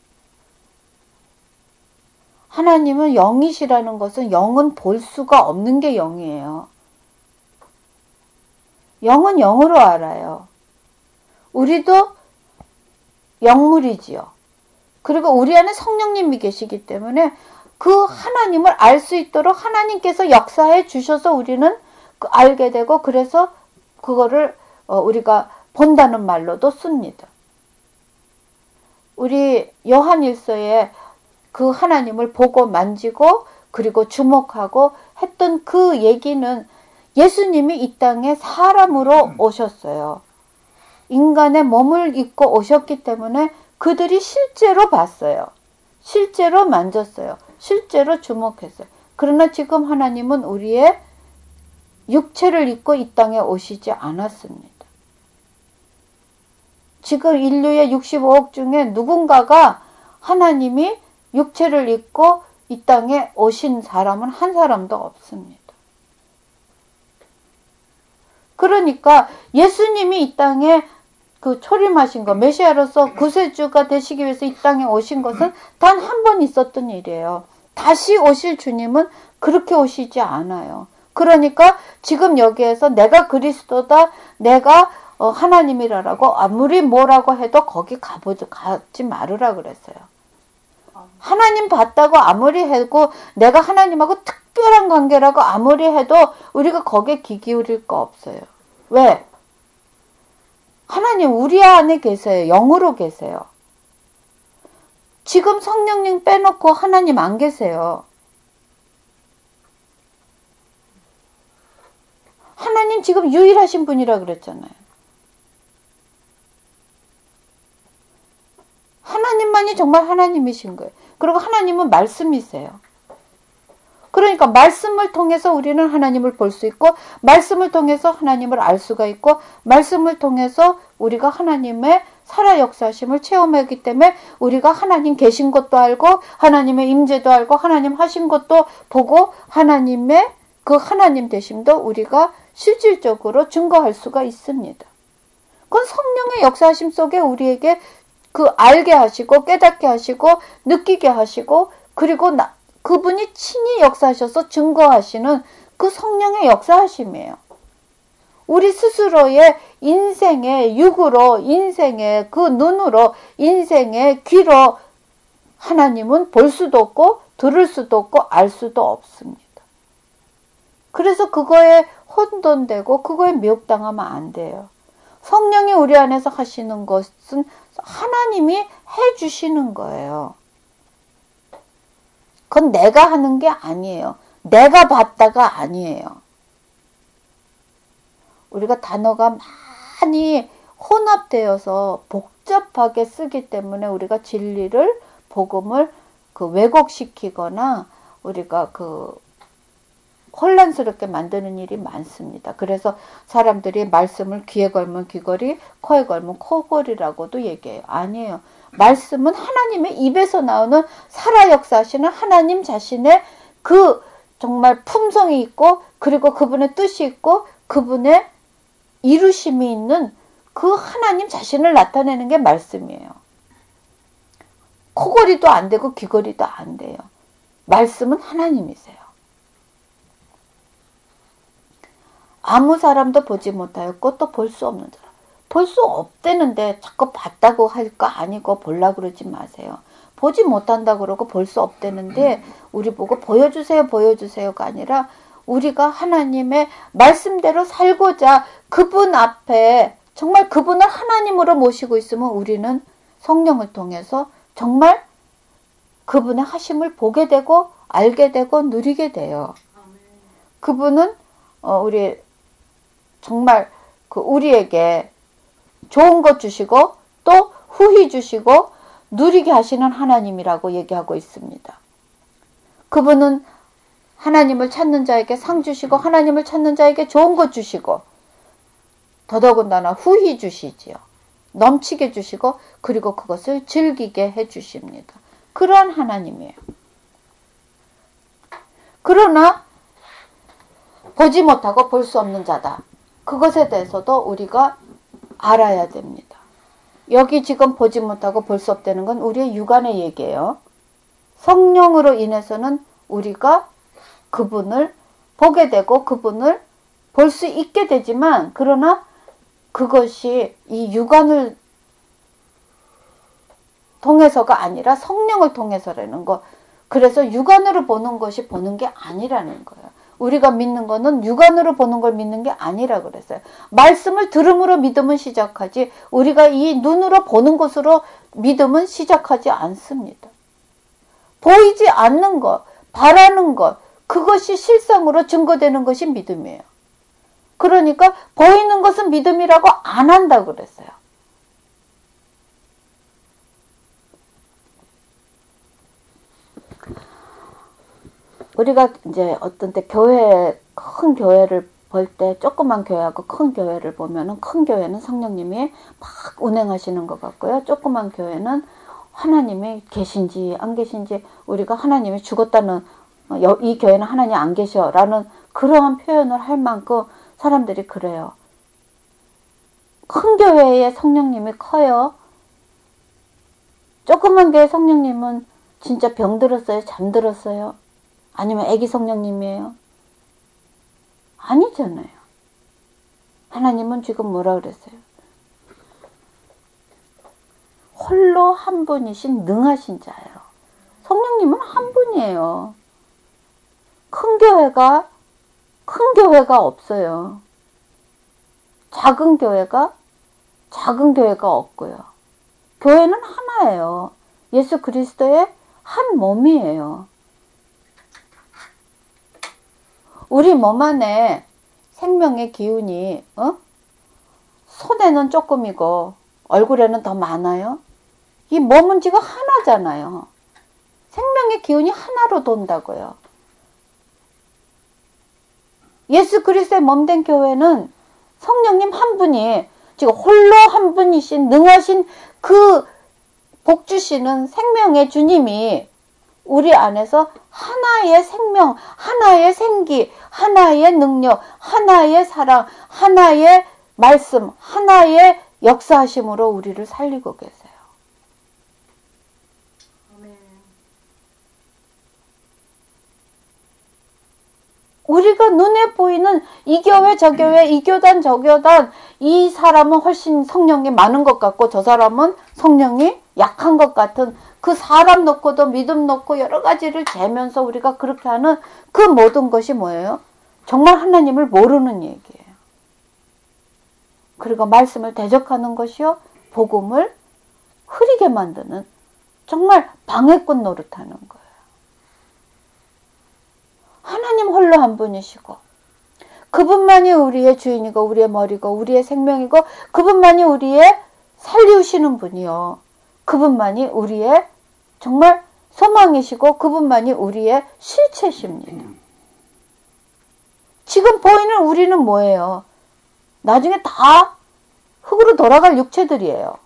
[SPEAKER 1] 하나님은 영이시라는 것은 영은 볼 수가 없는 게 영이에요. 영은 영으로 알아요. 우리도 영물이지요. 그리고 우리 안에 성령님이 계시기 때문에 그 하나님을 알 수 있도록 하나님께서 역사해 주셔서 우리는 알게 되고 그래서 그거를 우리가 본다는 말로도 씁니다. 우리 요한일서에 그 하나님을 보고 만지고 그리고 주목하고 했던 그 얘기는 예수님이 이 땅에 사람으로 오셨어요. 인간의 몸을 입고 오셨기 때문에 그들이 실제로 봤어요. 실제로 만졌어요. 실제로 주목했어요. 그러나 지금 하나님은 우리의 육체를 입고 이 땅에 오시지 않았습니다. 지금 인류의 육십오억 중에 누군가가 하나님이 육체를 입고 이 땅에 오신 사람은 한 사람도 없습니다. 그러니까 예수님이 이 땅에 그 초림하신 것, 메시아로서 구세주가 되시기 위해서 이 땅에 오신 것은 단 한 번 있었던 일이에요. 다시 오실 주님은 그렇게 오시지 않아요. 그러니까 지금 여기에서 내가 그리스도다, 내가 하나님이라고 아무리 뭐라고 해도 거기 가보지, 가지 말으라 그랬어요. 하나님 봤다고 아무리 해도 내가 하나님하고 특별한 관계라고 아무리 해도 우리가 거기에 귀 기울일 거 없어요. 왜? 하나님 우리 안에 계세요. 영으로 계세요. 지금 성령님 빼놓고 하나님 안 계세요. 하나님 지금 유일하신 분이라 그랬잖아요. 하나님만이 정말 하나님이신 거예요. 그리고 하나님은 말씀이세요. 그러니까 말씀을 통해서 우리는 하나님을 볼 수 있고, 말씀을 통해서 하나님을 알 수가 있고, 말씀을 통해서 우리가 하나님의 살아 역사심을 체험하기 때문에 우리가 하나님 계신 것도 알고, 하나님의 임재도 알고, 하나님 하신 것도 보고, 하나님의 그 하나님 되심도 우리가 실질적으로 증거할 수가 있습니다. 그건 성령의 역사하심 속에 우리에게 그 알게 하시고 깨닫게 하시고 느끼게 하시고, 그리고 나, 그분이 친히 역사하셔서 증거하시는 그 성령의 역사하심이에요. 우리 스스로의 인생의 육으로, 인생의 그 눈으로, 인생의 귀로 하나님은 볼 수도 없고 들을 수도 없고 알 수도 없습니다. 그래서 그거에 혼돈되고 그거에 미혹당하면 안 돼요. 성령이 우리 안에서 하시는 것은 하나님이 해주시는 거예요. 그건 내가 하는 게 아니에요. 내가 봤다가 아니에요. 우리가 단어가 많이 혼합되어서 복잡하게 쓰기 때문에 우리가 진리를, 복음을 그 왜곡시키거나 우리가 그 혼란스럽게 만드는 일이 많습니다. 그래서 사람들이 말씀을 귀에 걸면 귀걸이, 코에 걸면 코걸이라고도 얘기해요. 아니에요. 말씀은 하나님의 입에서 나오는 살아 역사하시는 하나님 자신의 그 정말 품성이 있고, 그리고 그분의 뜻이 있고, 그분의 이루심이 있는 그 하나님 자신을 나타내는 게 말씀이에요. 코걸이도 안 되고 귀걸이도 안 돼요. 말씀은 하나님이세요. 아무 사람도 보지 못하였고 또 볼 수 없는 사람. 볼 수 없대는데 자꾸 봤다고 할 거 아니고 보려고 그러지 마세요. 보지 못한다 그러고 볼 수 없대는데 우리 보고 보여주세요 보여주세요가 아니라 우리가 하나님의 말씀대로 살고자 그분 앞에 정말 그분을 하나님으로 모시고 있으면 우리는 성령을 통해서 정말 그분의 하심을 보게 되고 알게 되고 누리게 돼요. 그분은 어, 우리 정말 그 우리에게 좋은 것 주시고 또 후히 주시고 누리게 하시는 하나님이라고 얘기하고 있습니다. 그분은 하나님을 찾는 자에게 상 주시고 하나님을 찾는 자에게 좋은 것 주시고 더더군다나 후히 주시지요. 넘치게 주시고 그리고 그것을 즐기게 해 주십니다. 그러한 하나님이에요. 그러나 보지 못하고 볼 수 없는 자다. 그것에 대해서도 우리가 알아야 됩니다. 여기 지금 보지 못하고 볼 수 없다는 건 우리의 육안의 얘기예요. 성령으로 인해서는 우리가 그분을 보게 되고 그분을 볼 수 있게 되지만, 그러나 그것이 이 육안을 통해서가 아니라 성령을 통해서라는 거. 그래서 육안으로 보는 것이 보는 게 아니라는 거예요. 우리가 믿는 거는 육안으로 보는 걸 믿는 게 아니라 그랬어요. 말씀을 들음으로 믿음은 시작하지 우리가 이 눈으로 보는 것으로 믿음은 시작하지 않습니다. 보이지 않는 것, 바라는 것, 그것이 실상으로 증거되는 것이 믿음이에요. 그러니까 보이는 것은 믿음이라고 안 한다고 그랬어요. 우리가 이제 어떤 때 교회, 큰 교회를 볼 때 조그만 교회하고 큰 교회를 보면은 큰 교회는 성령님이 막 운행하시는 것 같고요. 조그만 교회는 하나님이 계신지 안 계신지, 우리가 하나님이 죽었다는, 이 교회는 하나님 안 계셔 라는 그러한 표현을 할 만큼 사람들이 그래요. 큰 교회의 성령님이 커요. 조그만 교회 성령님은 진짜 병들었어요? 잠들었어요? 아니면 애기 성령님이에요? 아니잖아요. 하나님은 지금 뭐라 그랬어요? 홀로 한 분이신 능하신 자예요. 성령님은 한 분이에요. 큰 교회가 큰 교회가 없어요. 작은 교회가 작은 교회가 없고요. 교회는 하나예요. 예수 그리스도의 한 몸이에요. 우리 몸 안에 생명의 기운이 어? 손에는 조금이고 얼굴에는 더 많아요. 이 몸은 지금 하나잖아요. 생명의 기운이 하나로 돈다고요. 예수 그리스도의 몸된 교회는 성령님 한 분이 지금 홀로 한 분이신 능하신 그 복 주시는 생명의 주님이 우리 안에서 하나의 생명, 하나의 생기, 하나의 능력, 하나의 사랑, 하나의 말씀, 하나의 역사하심으로 우리를 살리고 계세요. 우리가 눈에 보이는 이 교회 저 교회 이 교단 저 교단 이 사람은 훨씬 성령이 많은 것 같고 저 사람은 성령이 약한 것 같은 그 사람 놓고도 믿음 놓고 여러 가지를 재면서 우리가 그렇게 하는 그 모든 것이 뭐예요? 정말 하나님을 모르는 얘기예요. 그리고 말씀을 대적하는 것이요 복음을 흐리게 만드는 정말 방해꾼 노릇하는 거예요. 하나님 홀로 한 분이시고 그분만이 우리의 주인이고 우리의 머리고 우리의 생명이고 그분만이 우리의 살리우시는 분이요. 그분만이 우리의 정말 소망이시고 그분만이 우리의 실체십니다. 지금 보이는 우리는 뭐예요? 나중에 다 흙으로 돌아갈 육체들이에요.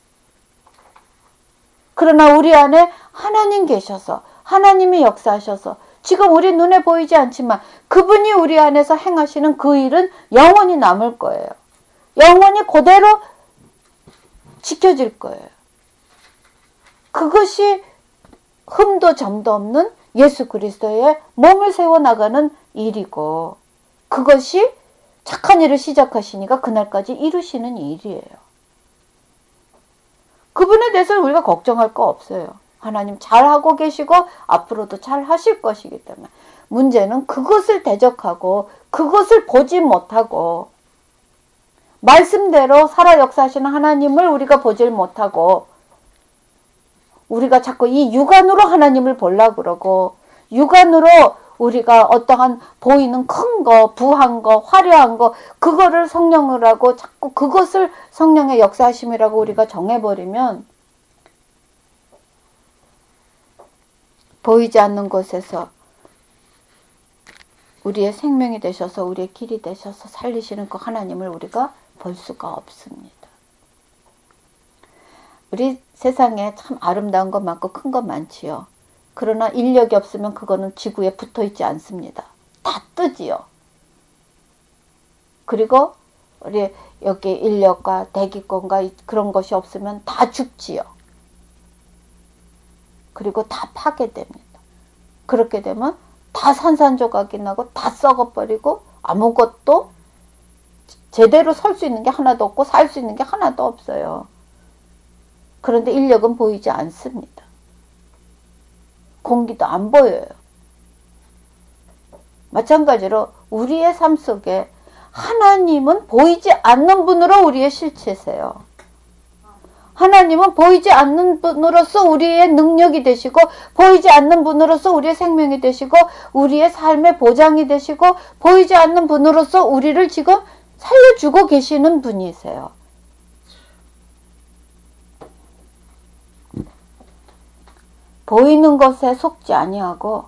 [SPEAKER 1] 그러나 우리 안에 하나님 계셔서 하나님이 역사하셔서 지금 우리 눈에 보이지 않지만 그분이 우리 안에서 행하시는 그 일은 영원히 남을 거예요. 영원히 그대로 지켜질 거예요. 그것이 흠도 점도 없는 예수 그리스도의 몸을 세워나가는 일이고 그것이 착한 일을 시작하시니까 그날까지 이루시는 일이에요. 그분에 대해서 우리가 걱정할 거 없어요. 하나님 잘하고 계시고 앞으로도 잘 하실 것이기 때문에 문제는 그것을 대적하고 그것을 보지 못하고 말씀대로 살아 역사하시는 하나님을 우리가 보질 못하고 우리가 자꾸 이 육안으로 하나님을 보려고 그러고 육안으로 우리가 어떠한 보이는 큰 거, 부한 거, 화려한 거 그거를 성령을 하고 자꾸 그것을 성령의 역사하심이라고 우리가 정해버리면 보이지 않는 곳에서 우리의 생명이 되셔서 우리의 길이 되셔서 살리시는 그 하나님을 우리가 볼 수가 없습니다. 우리 세상에 참 아름다운 것 많고 큰 것 많지요. 그러나 인력이 없으면 그거는 지구에 붙어 있지 않습니다. 다 뜨지요. 그리고 우리 여기 인력과 대기권과 그런 것이 없으면 다 죽지요. 그리고 다 파괴됩니다. 그렇게 되면 다 산산조각이 나고 다 썩어버리고 아무것도 제대로 설 수 있는 게 하나도 없고 살 수 있는 게 하나도 없어요. 그런데 인력은 보이지 않습니다. 공기도 안 보여요. 마찬가지로 우리의 삶 속에 하나님은 보이지 않는 분으로 우리의 실체세요. 하나님은 보이지 않는 분으로서 우리의 능력이 되시고 보이지 않는 분으로서 우리의 생명이 되시고 우리의 삶의 보장이 되시고 보이지 않는 분으로서 우리를 지금 살려주고 계시는 분이세요. 보이는 것에 속지 아니하고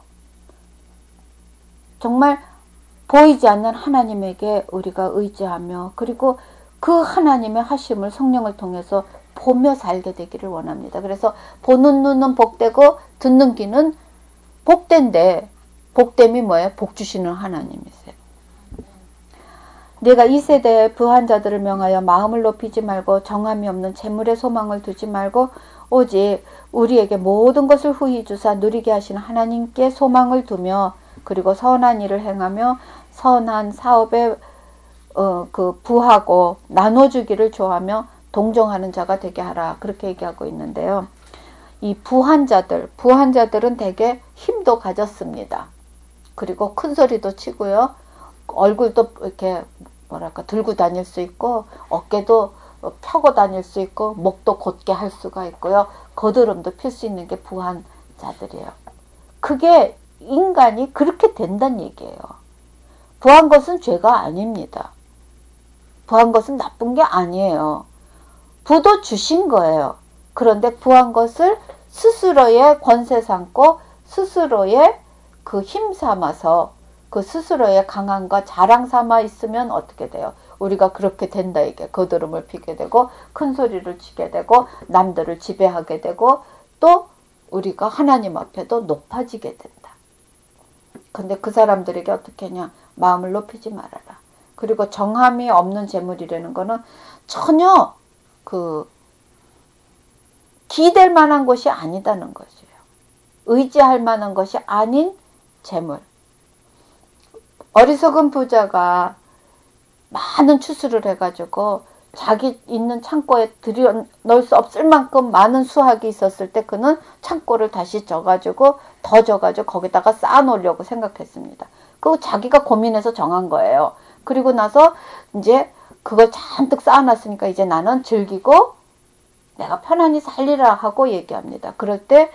[SPEAKER 1] 정말 보이지 않는 하나님에게 우리가 의지하며 그리고 그 하나님의 하심을 성령을 통해서 보며 살게 되기를 원합니다. 그래서 보는 눈은 복되고 듣는 귀는 복된데 복됨이 뭐예요? 복 주시는 하나님이세요. 내가 이 세대의 부한 자들을 명하여 마음을 높이지 말고 정함이 없는 재물에 소망을 두지 말고 오직 우리에게 모든 것을 후히 주사 누리게 하시는 하나님께 소망을 두며 그리고 선한 일을 행하며 선한 사업에 어, 그 부하고 나눠주기를 좋아하며 동정하는 자가 되게 하라. 그렇게 얘기하고 있는데요. 이 부한 자들, 부한 자들은 되게 힘도 가졌습니다. 그리고 큰 소리도 치고요. 얼굴도 이렇게 뭐랄까 들고 다닐 수 있고 어깨도 펴고 다닐 수 있고 목도 곧게 할 수가 있고요. 거드름도 필 수 있는 게 부한 자들이에요. 그게 인간이 그렇게 된다는 얘기예요. 부한 것은 죄가 아닙니다. 부한 것은 나쁜 게 아니에요. 부도 주신 거예요. 그런데 부한 것을 스스로의 권세 삼고 스스로의 그 힘 삼아서 그 스스로의 강함과 자랑 삼아 있으면 어떻게 돼요? 우리가 그렇게 된다 이게 거드름을 피게 되고 큰 소리를 치게 되고 남들을 지배하게 되고 또 우리가 하나님 앞에도 높아지게 된다. 근데 그 사람들에게 어떻게 하냐? 마음을 높이지 말아라. 그리고 정함이 없는 재물이라는 거는 전혀 그 기댈 만한 것이 아니다는 것이에요. 의지할 만한 것이 아닌 재물. 어리석은 부자가 많은 추수를 해가지고 자기 있는 창고에 들여 넣을 수 없을 만큼 많은 수확이 있었을 때 그는 창고를 다시 져가지고 더 져가지고 거기다가 쌓아놓으려고 생각했습니다. 그거 자기가 고민해서 정한 거예요. 그리고 나서 이제 그걸 잔뜩 쌓아놨으니까 이제 나는 즐기고 내가 편안히 살리라 하고 얘기합니다. 그럴 때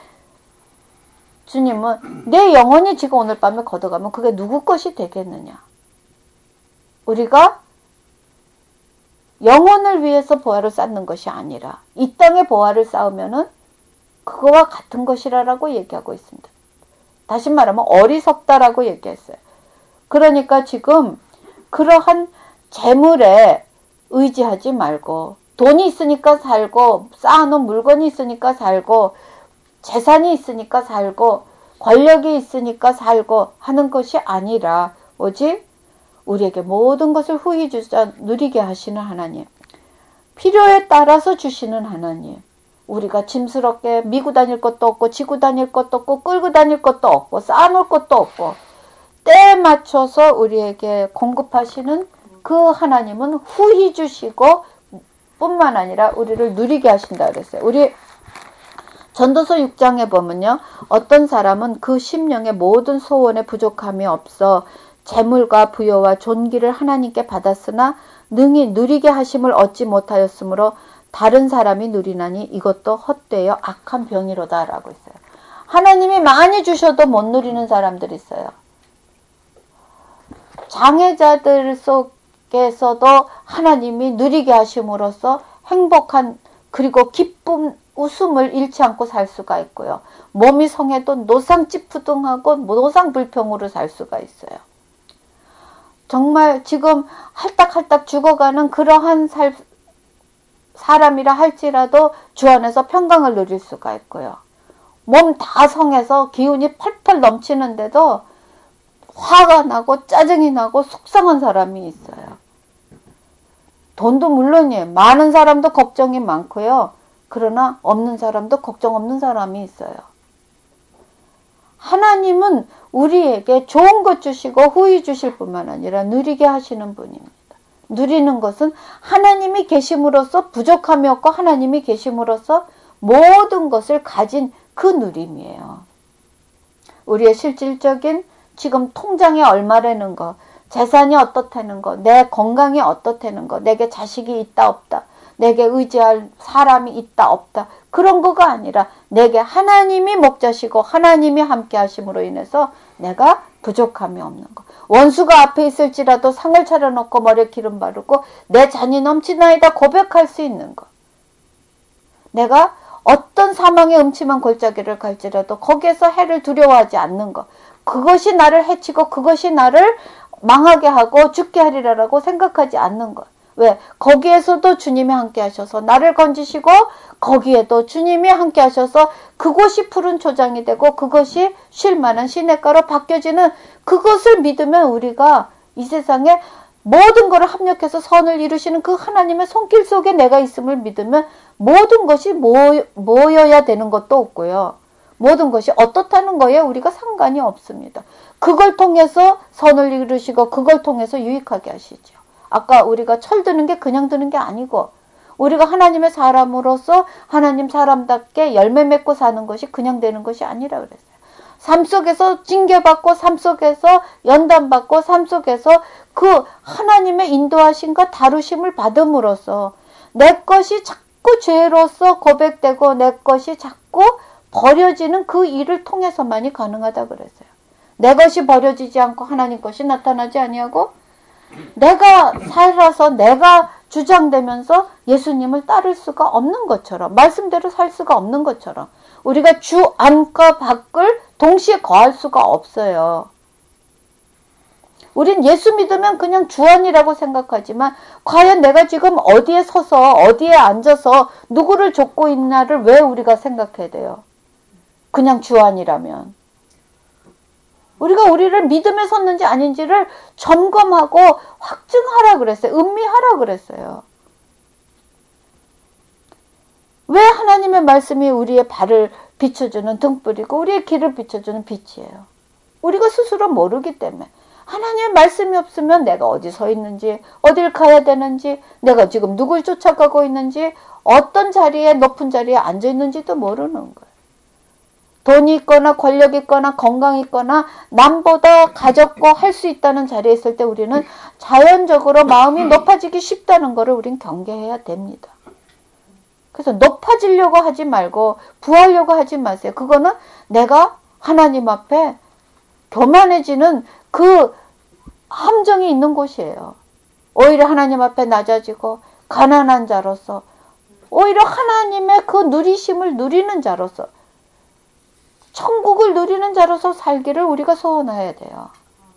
[SPEAKER 1] 주님은 내 영혼이 지금 오늘 밤에 걷어가면 그게 누구 것이 되겠느냐. 우리가 영혼을 위해서 보화를 쌓는 것이 아니라 이 땅의 보화를 쌓으면은 그거와 같은 것이라고 얘기하고 있습니다. 다시 말하면 어리석다라고 얘기했어요. 그러니까 지금 그러한 재물에 의지하지 말고 돈이 있으니까 살고 쌓아놓은 물건이 있으니까 살고 재산이 있으니까 살고 권력이 있으니까 살고 하는 것이 아니라 오직 우리에게 모든 것을 후히 주자 누리게 하시는 하나님, 필요에 따라서 주시는 하나님, 우리가 짐스럽게 미고 다닐 것도 없고 지고 다닐 것도 없고 끌고 다닐 것도 없고 쌓아놓을 것도 없고 때에 맞춰서 우리에게 공급하시는 그 하나님은 후히 주시고 뿐만 아니라 우리를 누리게 하신다 그랬어요. 우리 전도서 육 장에 보면요. 어떤 사람은 그 심령의 모든 소원에 부족함이 없어 재물과 부여와 존귀를 하나님께 받았으나 능히 누리게 하심을 얻지 못하였으므로 다른 사람이 누리나니 이것도 헛되어 악한 병이로다 라고 있어요. 하나님이 많이 주셔도 못 누리는 사람들이 있어요. 장애자들 속에서도 하나님이 누리게 하심으로써 행복한 그리고 기쁨, 웃음을 잃지 않고 살 수가 있고요. 몸이 성해도 노상찌푸둥하고 노상불평으로 살 수가 있어요. 정말 지금 할딱할딱 죽어가는 그러한 살, 사람이라 할지라도 주 안에서 평강을 누릴 수가 있고요. 몸 다 성해서 기운이 펄펄 넘치는데도 화가 나고 짜증이 나고 속상한 사람이 있어요. 돈도 물론이에요. 많은 사람도 걱정이 많고요. 그러나 없는 사람도 걱정 없는 사람이 있어요. 하나님은 우리에게 좋은 것 주시고 후히 주실 뿐만 아니라 누리게 하시는 분입니다. 누리는 것은 하나님이 계심으로써 부족함이 없고 하나님이 계심으로써 모든 것을 가진 그 누림이에요. 우리의 실질적인 지금 통장에 얼마라는 거, 재산이 어떻다는 거, 내 건강이 어떻다는 거, 내게 자식이 있다 없다, 내게 의지할 사람이 있다 없다 그런 거가 아니라 내게 하나님이 목자시고 하나님이 함께 하심으로 인해서 내가 부족함이 없는 거. 원수가 앞에 있을지라도 상을 차려놓고 머리에 기름 바르고 내 잔이 넘치나이다 고백할 수 있는 거. 내가 어떤 사망의 음침한 골짜기를 갈지라도 거기에서 해를 두려워하지 않는 거. 그것이 나를 해치고 그것이 나를 망하게 하고 죽게 하리라라고 생각하지 않는 것. 왜? 거기에서도 주님이 함께 하셔서 나를 건지시고 거기에도 주님이 함께 하셔서 그곳이 푸른 초장이 되고 그것이 쉴만한 시냇가로 바뀌어지는 그것을 믿으면 우리가 이 세상에 모든 것을 합력해서 선을 이루시는 그 하나님의 손길 속에 내가 있음을 믿으면 모든 것이 모여, 모여야 되는 것도 없고요. 모든 것이 어떻다는 거에 우리가 상관이 없습니다. 그걸 통해서 선을 이루시고 그걸 통해서 유익하게 하시죠. 아까 우리가 철 드는 게 그냥 드는 게 아니고 우리가 하나님의 사람으로서 하나님 사람답게 열매 맺고 사는 것이 그냥 되는 것이 아니라 그랬어요. 삶 속에서 징계받고 삶 속에서 연단받고 삶 속에서 그 하나님의 인도하심과 다루심을 받음으로써 내 것이 자꾸 죄로서 고백되고 내 것이 자꾸 버려지는 그 일을 통해서만이 가능하다 그랬어요. 내 것이 버려지지 않고 하나님 것이 나타나지 아니하고 내가 살아서 내가 주장되면서 예수님을 따를 수가 없는 것처럼 말씀대로 살 수가 없는 것처럼 우리가 주 안과 밖을 동시에 거할 수가 없어요. 우린 예수 믿으면 그냥 주안이라고 생각하지만 과연 내가 지금 어디에 서서 어디에 앉아서 누구를 좇고 있나를 왜 우리가 생각해야 돼요? 그냥 주안이라면. 우리가 우리를 믿음에 섰는지 아닌지를 점검하고 확증하라 그랬어요. 음미하라 그랬어요. 왜 하나님의 말씀이 우리의 발을 비춰주는 등불이고 우리의 길을 비춰주는 빛이에요. 우리가 스스로 모르기 때문에. 하나님의 말씀이 없으면 내가 어디 서 있는지, 어딜 가야 되는지, 내가 지금 누굴 쫓아가고 있는지, 어떤 자리에, 높은 자리에 앉아 있는지도 모르는 거예요. 돈이 있거나 권력이 있거나 건강이 있거나 남보다 가졌고 할 수 있다는 자리에 있을 때 우리는 자연적으로 마음이 높아지기 쉽다는 것을 우린 경계해야 됩니다. 그래서 높아지려고 하지 말고 부하려고 하지 마세요. 그거는 내가 하나님 앞에 교만해지는 그 함정이 있는 곳이에요. 오히려 하나님 앞에 낮아지고 가난한 자로서 오히려 하나님의 그 누리심을 누리는 자로서 천국을 누리는 자로서 살기를 우리가 소원해야 돼요.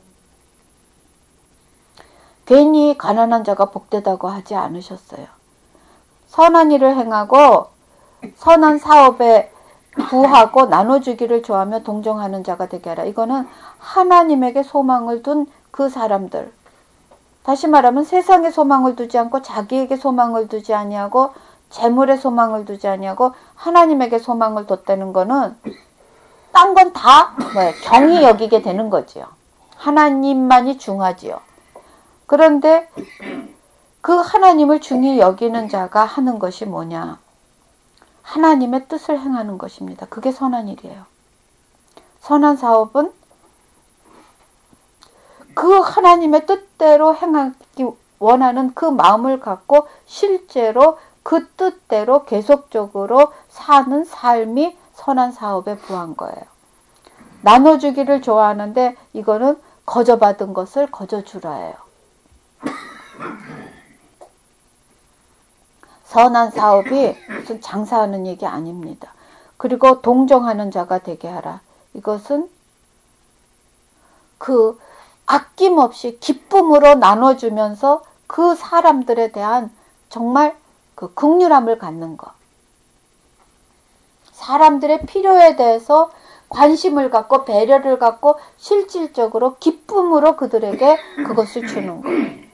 [SPEAKER 1] 괜히 가난한 자가 복되다고 하지 않으셨어요. 선한 일을 행하고 선한 사업에 부하고 나눠주기를 좋아하며 동정하는 자가 되게 하라. 이거는 하나님에게 소망을 둔 그 사람들. 다시 말하면 세상에 소망을 두지 않고 자기에게 소망을 두지 아니하고 재물에 소망을 두지 아니하고 하나님에게 소망을 뒀다는 거는 딴 건 다 경히 여기게 되는 거지요. 하나님만이 중하지요. 그런데 그 하나님을 중히 여기는 자가 하는 것이 뭐냐? 하나님의 뜻을 행하는 것입니다. 그게 선한 일이에요. 선한 사업은 그 하나님의 뜻대로 행하기 원하는 그 마음을 갖고 실제로 그 뜻대로 계속적으로 사는 삶이 선한 사업에 부한 거예요. 나눠주기를 좋아하는데 이거는 거저받은 것을 거저주라예요. 선한 사업이 무슨 장사하는 얘기 아닙니다. 그리고 동정하는 자가 되게 하라. 이것은 그 아낌없이 기쁨으로 나눠주면서 그 사람들에 대한 정말 그 긍휼함을 갖는 것. 사람들의 필요에 대해서 관심을 갖고 배려를 갖고 실질적으로 기쁨으로 그들에게 그것을 주는 거예요.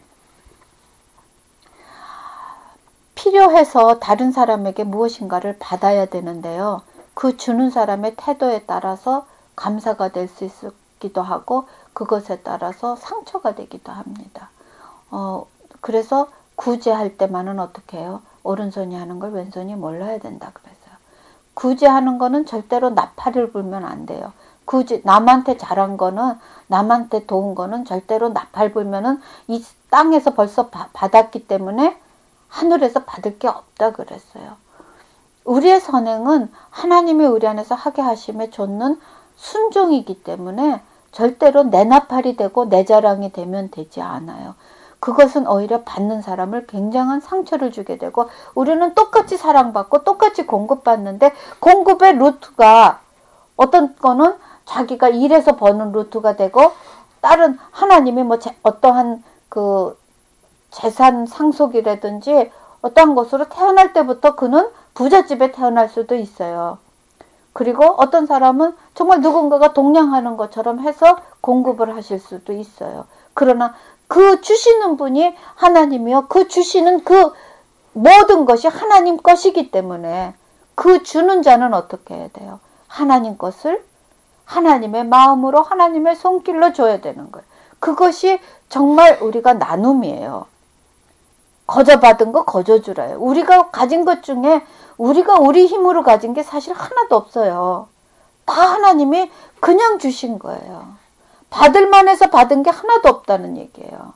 [SPEAKER 1] 필요해서 다른 사람에게 무엇인가를 받아야 되는데요. 그 주는 사람의 태도에 따라서 감사가 될 수 있기도 하고 그것에 따라서 상처가 되기도 합니다. 어, 그래서 구제할 때만은 어떻게 해요? 오른손이 하는 걸 왼손이 몰라야 된다 그랬어요. 구제하는 거는 절대로 나팔을 불면 안 돼요. 구제, 남한테 잘한 거는, 남한테 도운 거는 절대로 나팔 불면은 이 땅에서 벌써 바, 받았기 때문에 하늘에서 받을 게 없다 그랬어요. 우리의 선행은 하나님이 우리 안에서 하게 하심에 좇는 순종이기 때문에 절대로 내 나팔이 되고 내 자랑이 되면 되지 않아요. 그것은 오히려 받는 사람을 굉장한 상처를 주게 되고 우리는 똑같이 사랑받고 똑같이 공급받는데 공급의 루트가 어떤 거는 자기가 일해서 버는 루트가 되고 다른 하나님이 뭐 어떠한 그 재산 상속이라든지 어떠한 것으로 태어날 때부터 그는 부잣집에 태어날 수도 있어요. 그리고 어떤 사람은 정말 누군가가 동냥하는 것처럼 해서 공급을 하실 수도 있어요. 그러나 그 주시는 분이 하나님이요. 그 주시는 그 모든 것이 하나님 것이기 때문에 그 주는 자는 어떻게 해야 돼요? 하나님 것을 하나님의 마음으로 하나님의 손길로 줘야 되는 거예요. 그것이 정말 우리가 나눔이에요. 거저받은 거 거저주라요. 우리가 가진 것 중에 우리가 우리 힘으로 가진 게 사실 하나도 없어요. 다 하나님이 그냥 주신 거예요. 받을 만해서 받은 게 하나도 없다는 얘기예요.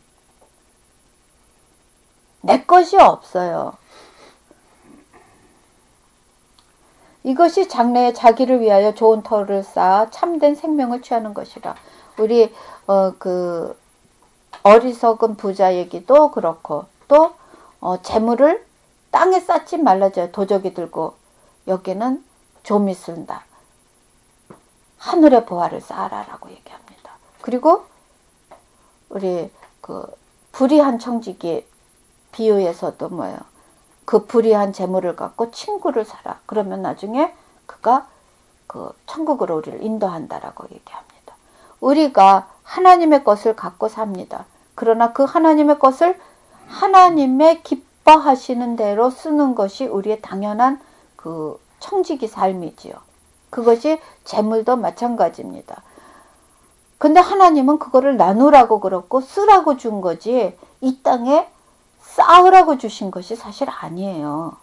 [SPEAKER 1] 내 것이 없어요. 이것이 장래에 자기를 위하여 좋은 터를 쌓아 참된 생명을 취하는 것이라. 우리 어, 그 어리석은 부자 얘기도 그렇고 또 어, 재물을 땅에 쌓지 말라져요. 도적이 들고 여기는 좀이 쓴다. 하늘의 보화를 쌓아라라고 얘기합니다. 그리고 우리 그 불의한 청지기 비유에서도 뭐예요? 그 불의한 재물을 갖고 친구를 사라. 그러면 나중에 그가 그 천국으로 우리를 인도한다라고 얘기합니다. 우리가 하나님의 것을 갖고 삽니다. 그러나 그 하나님의 것을 하나님의 기뻐하시는 대로 쓰는 것이 우리의 당연한 그 청지기 삶이지요. 그것이 재물도 마찬가지입니다. 근데 하나님은 그거를 나누라고 그렇고 쓰라고 준 거지 이 땅에 쌓으라고 주신 것이 사실 아니에요.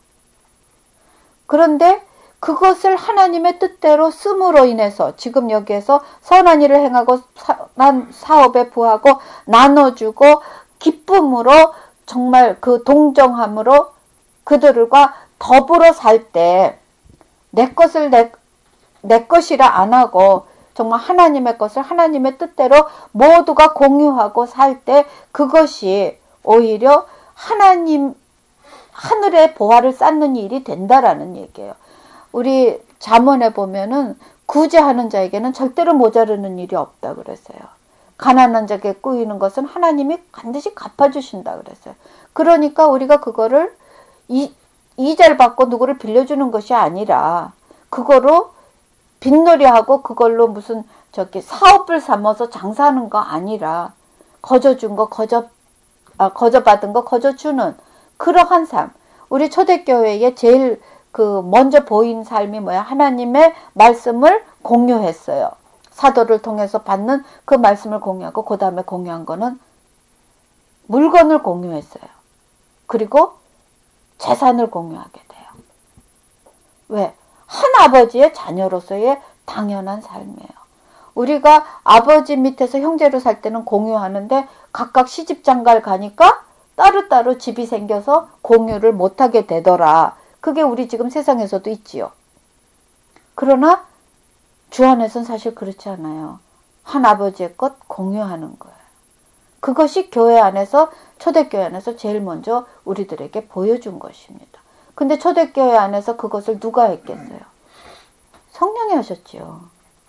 [SPEAKER 1] 그런데 그것을 하나님의 뜻대로 씀으로 인해서 지금 여기에서 선한 일을 행하고 선한 사업에 부하고 나눠주고 기쁨으로 정말 그 동정함으로 그들과 더불어 살 때 내 것을 내, 내 것이라 안 하고 정말 하나님의 것을 하나님의 뜻대로 모두가 공유하고 살 때 그것이 오히려 하나님 하늘의 보화를 쌓는 일이 된다라는 얘기예요. 우리 잠언에 보면은 구제하는 자에게는 절대로 모자르는 일이 없다 그랬어요. 가난한 자에게 꾸이는 것은 하나님이 반드시 갚아주신다 그랬어요. 그러니까 우리가 그거를 이, 이자를 받고 누구를 빌려주는 것이 아니라 그거로 빚놀이하고 그걸로 무슨 저기 사업을 삼아서 장사하는 거 아니라 거저준 거 거저 아, 거저받은 거 거저주는 그러한 삶. 우리 초대교회에 제일 그 먼저 보인 삶이 뭐야? 하나님의 말씀을 공유했어요. 사도를 통해서 받는 그 말씀을 공유하고 그 다음에 공유한 거는 물건을 공유했어요. 그리고 재산을 공유하게 돼요. 왜? 한 아버지의 자녀로서의 당연한 삶이에요. 우리가 아버지 밑에서 형제로 살 때는 공유하는데 각각 시집장가를 가니까 따로따로 집이 생겨서 공유를 못하게 되더라. 그게 우리 지금 세상에서도 있지요. 그러나 주 안에서는 사실 그렇지 않아요. 한 아버지의 것 공유하는 거예요. 그것이 교회 안에서 초대교회 안에서 제일 먼저 우리들에게 보여준 것입니다. 근데 초대교회 안에서 그것을 누가 했겠어요? 성령이 하셨지요.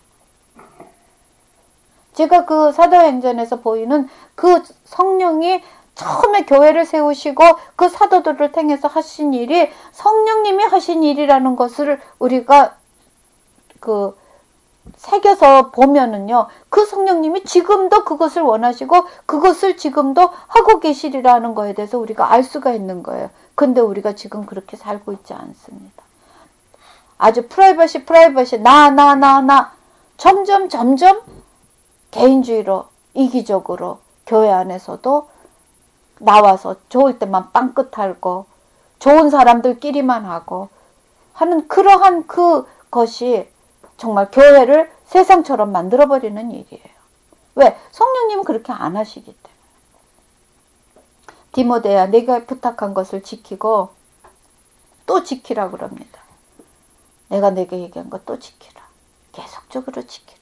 [SPEAKER 1] 제가 그 사도행전에서 보이는 그 성령이 처음에 교회를 세우시고 그 사도들을 통해서 하신 일이 성령님이 하신 일이라는 것을 우리가 그 새겨서 보면은요, 그 성령님이 지금도 그것을 원하시고 그것을 지금도 하고 계시리라는 거에 대해서 우리가 알 수가 있는 거예요. 근데 우리가 지금 그렇게 살고 있지 않습니다. 아주 프라이버시 프라이버시 나 나 나 나 점점 점점 개인주의로 이기적으로 교회 안에서도 나와서 좋을 때만 빵긋 핥고 좋은 사람들끼리만 하고 하는 그러한 그것이 정말 교회를 세상처럼 만들어버리는 일이에요. 왜? 성령님은 그렇게 안 하시기 때문에. 디모데야, 내가 부탁한 것을 지키고 또 지키라 그럽니다. 내가 내게 얘기한 거 또 지키라. 계속적으로 지키라.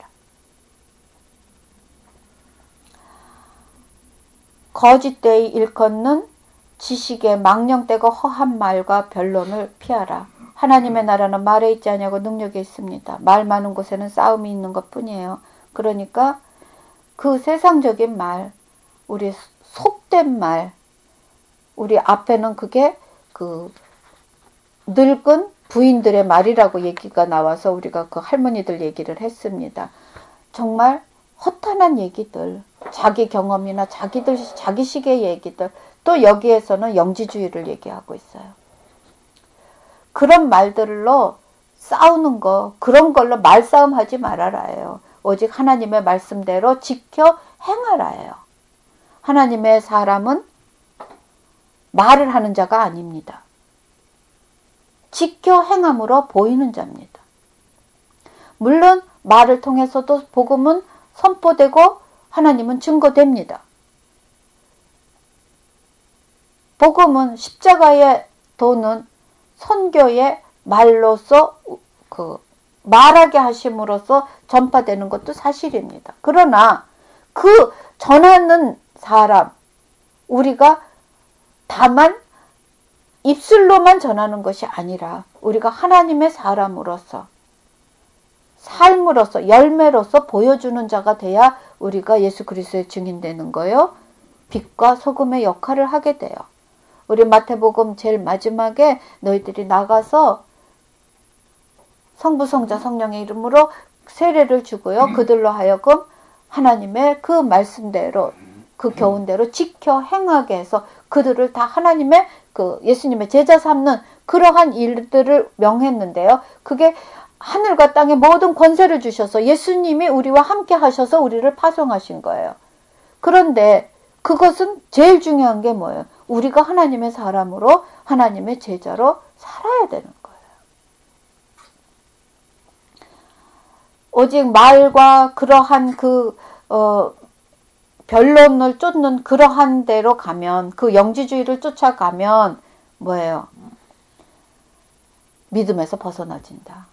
[SPEAKER 1] 거짓되이 일컫는 지식의 망령되고 허한 말과 변론을 피하라. 하나님의 나라는 말에 있지 않냐고 능력이 있습니다. 말 많은 곳에는 싸움이 있는 것 뿐이에요. 그러니까 그 세상적인 말, 우리 속된 말, 우리 앞에는 그게 그 늙은 부인들의 말이라고 얘기가 나와서 우리가 그 할머니들 얘기를 했습니다. 정말 허탄한 얘기들, 자기 경험이나 자기들, 자기식의 얘기들, 또 여기에서는 영지주의를 얘기하고 있어요. 그런 말들로 싸우는 거, 그런 걸로 말싸움하지 말아라예요. 오직 하나님의 말씀대로 지켜 행하라예요. 하나님의 사람은 말을 하는 자가 아닙니다. 지켜 행함으로 보이는 자입니다. 물론 말을 통해서도 복음은 선포되고 하나님은 증거됩니다. 복음은 십자가의 도는 선교의 말로서 그 말하게 하심으로써 전파되는 것도 사실입니다. 그러나 그 전하는 사람, 우리가 다만 입술로만 전하는 것이 아니라 우리가 하나님의 사람으로서 삶으로서 열매로서 보여주는 자가 돼야 우리가 예수 그리스도의 증인되는 거요. 빛과 소금의 역할을 하게 돼요. 우리 마태복음 제일 마지막에 너희들이 나가서 성부, 성자, 성령의 이름으로 세례를 주고요. 그들로 하여금 하나님의 그 말씀대로 그 교훈대로 지켜 행하게 해서 그들을 다 하나님의 그 예수님의 제자 삼는 그러한 일들을 명했는데요. 그게 하늘과 땅의 모든 권세를 주셔서 예수님이 우리와 함께 하셔서 우리를 파송하신 거예요. 그런데 그것은 제일 중요한 게 뭐예요? 우리가 하나님의 사람으로 하나님의 제자로 살아야 되는 거예요. 오직 말과 그러한 그 어, 변론을 쫓는 그러한 대로 가면, 그 영지주의를 쫓아가면 뭐예요? 믿음에서 벗어나진다.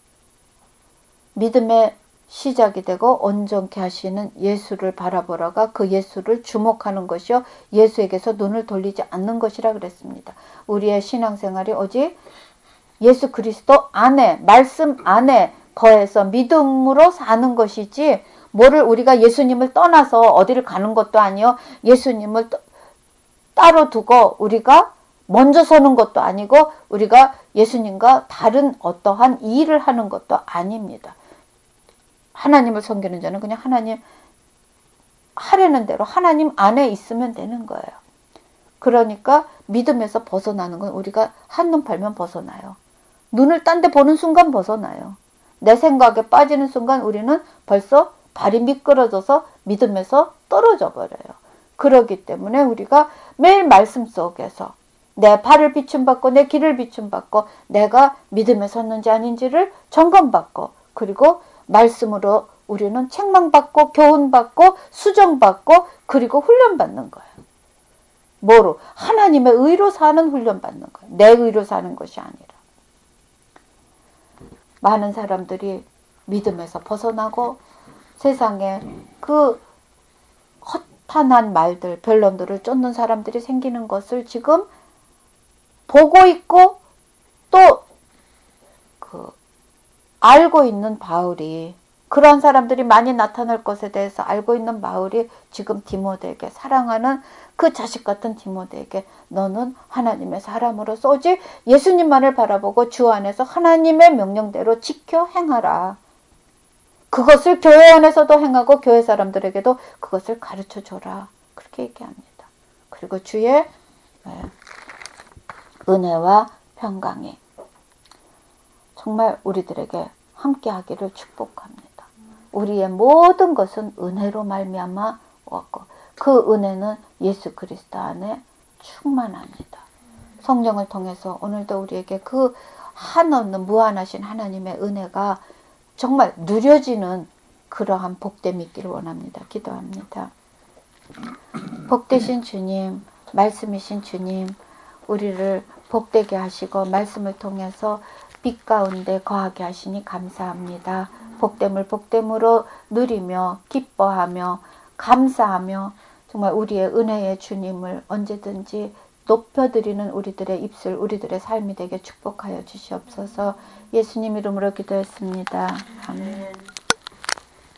[SPEAKER 1] 믿음의 시작이 되고 온전케 하시는 예수를 바라보라가 그 예수를 주목하는 것이요 예수에게서 눈을 돌리지 않는 것이라 그랬습니다. 우리의 신앙생활이 오직 예수 그리스도 안에, 말씀 안에 거해서 믿음으로 사는 것이지, 뭐를 우리가 예수님을 떠나서 어디를 가는 것도 아니요, 예수님을 따로 두고 우리가 먼저 서는 것도 아니고, 우리가 예수님과 다른 어떠한 일을 하는 것도 아닙니다. 하나님을 섬기는 자는 그냥 하나님 하려는 대로 하나님 안에 있으면 되는 거예요. 그러니까 믿음에서 벗어나는 건 우리가 한눈 팔면 벗어나요. 눈을 딴 데 보는 순간 벗어나요. 내 생각에 빠지는 순간 우리는 벌써 발이 미끄러져서 믿음에서 떨어져 버려요. 그렇기 때문에 우리가 매일 말씀 속에서 내 발을 비춤받고 내 길을 비춤받고 내가 믿음에 섰는지 아닌지를 점검받고, 그리고 말씀으로 우리는 책망받고 교훈받고 수정받고 그리고 훈련받는 거예요. 뭐로? 하나님의 의로 사는 훈련받는 거예요. 내 의로 사는 것이 아니라. 많은 사람들이 믿음에서 벗어나고 세상에 그 허탄한 말들, 변론들을 쫓는 사람들이 생기는 것을 지금 보고 있고 또 그 알고 있는 바울이, 그런 사람들이 많이 나타날 것에 대해서 알고 있는 바울이 지금 디모데에게, 사랑하는 그 자식 같은 디모데에게 너는 하나님의 사람으로서 오직 예수님만을 바라보고 주 안에서 하나님의 명령대로 지켜 행하라. 그것을 교회 안에서도 행하고 교회 사람들에게도 그것을 가르쳐 줘라. 그렇게 얘기합니다. 그리고 주의 은혜와 평강이 정말 우리들에게 함께 하기를 축복합니다. 우리의 모든 것은 은혜로 말미암아 왔고 그 은혜는 예수 그리스도 안에 충만합니다. 성령을 통해서 오늘도 우리에게 그 한없는 무한하신 하나님의 은혜가 정말 누려지는 그러한 복됨이 있기를 원합니다. 기도합니다. 복되신 주님, 말씀이신 주님, 우리를 복되게 하시고 말씀을 통해서 빛 가운데 거하게 하시니 감사합니다. 복됨을 복됨으로 누리며 기뻐하며 감사하며 정말 우리의 은혜의 주님을 언제든지 높여드리는 우리들의 입술, 우리들의 삶이 되게 축복하여 주시옵소서. 예수님 이름으로 기도했습니다.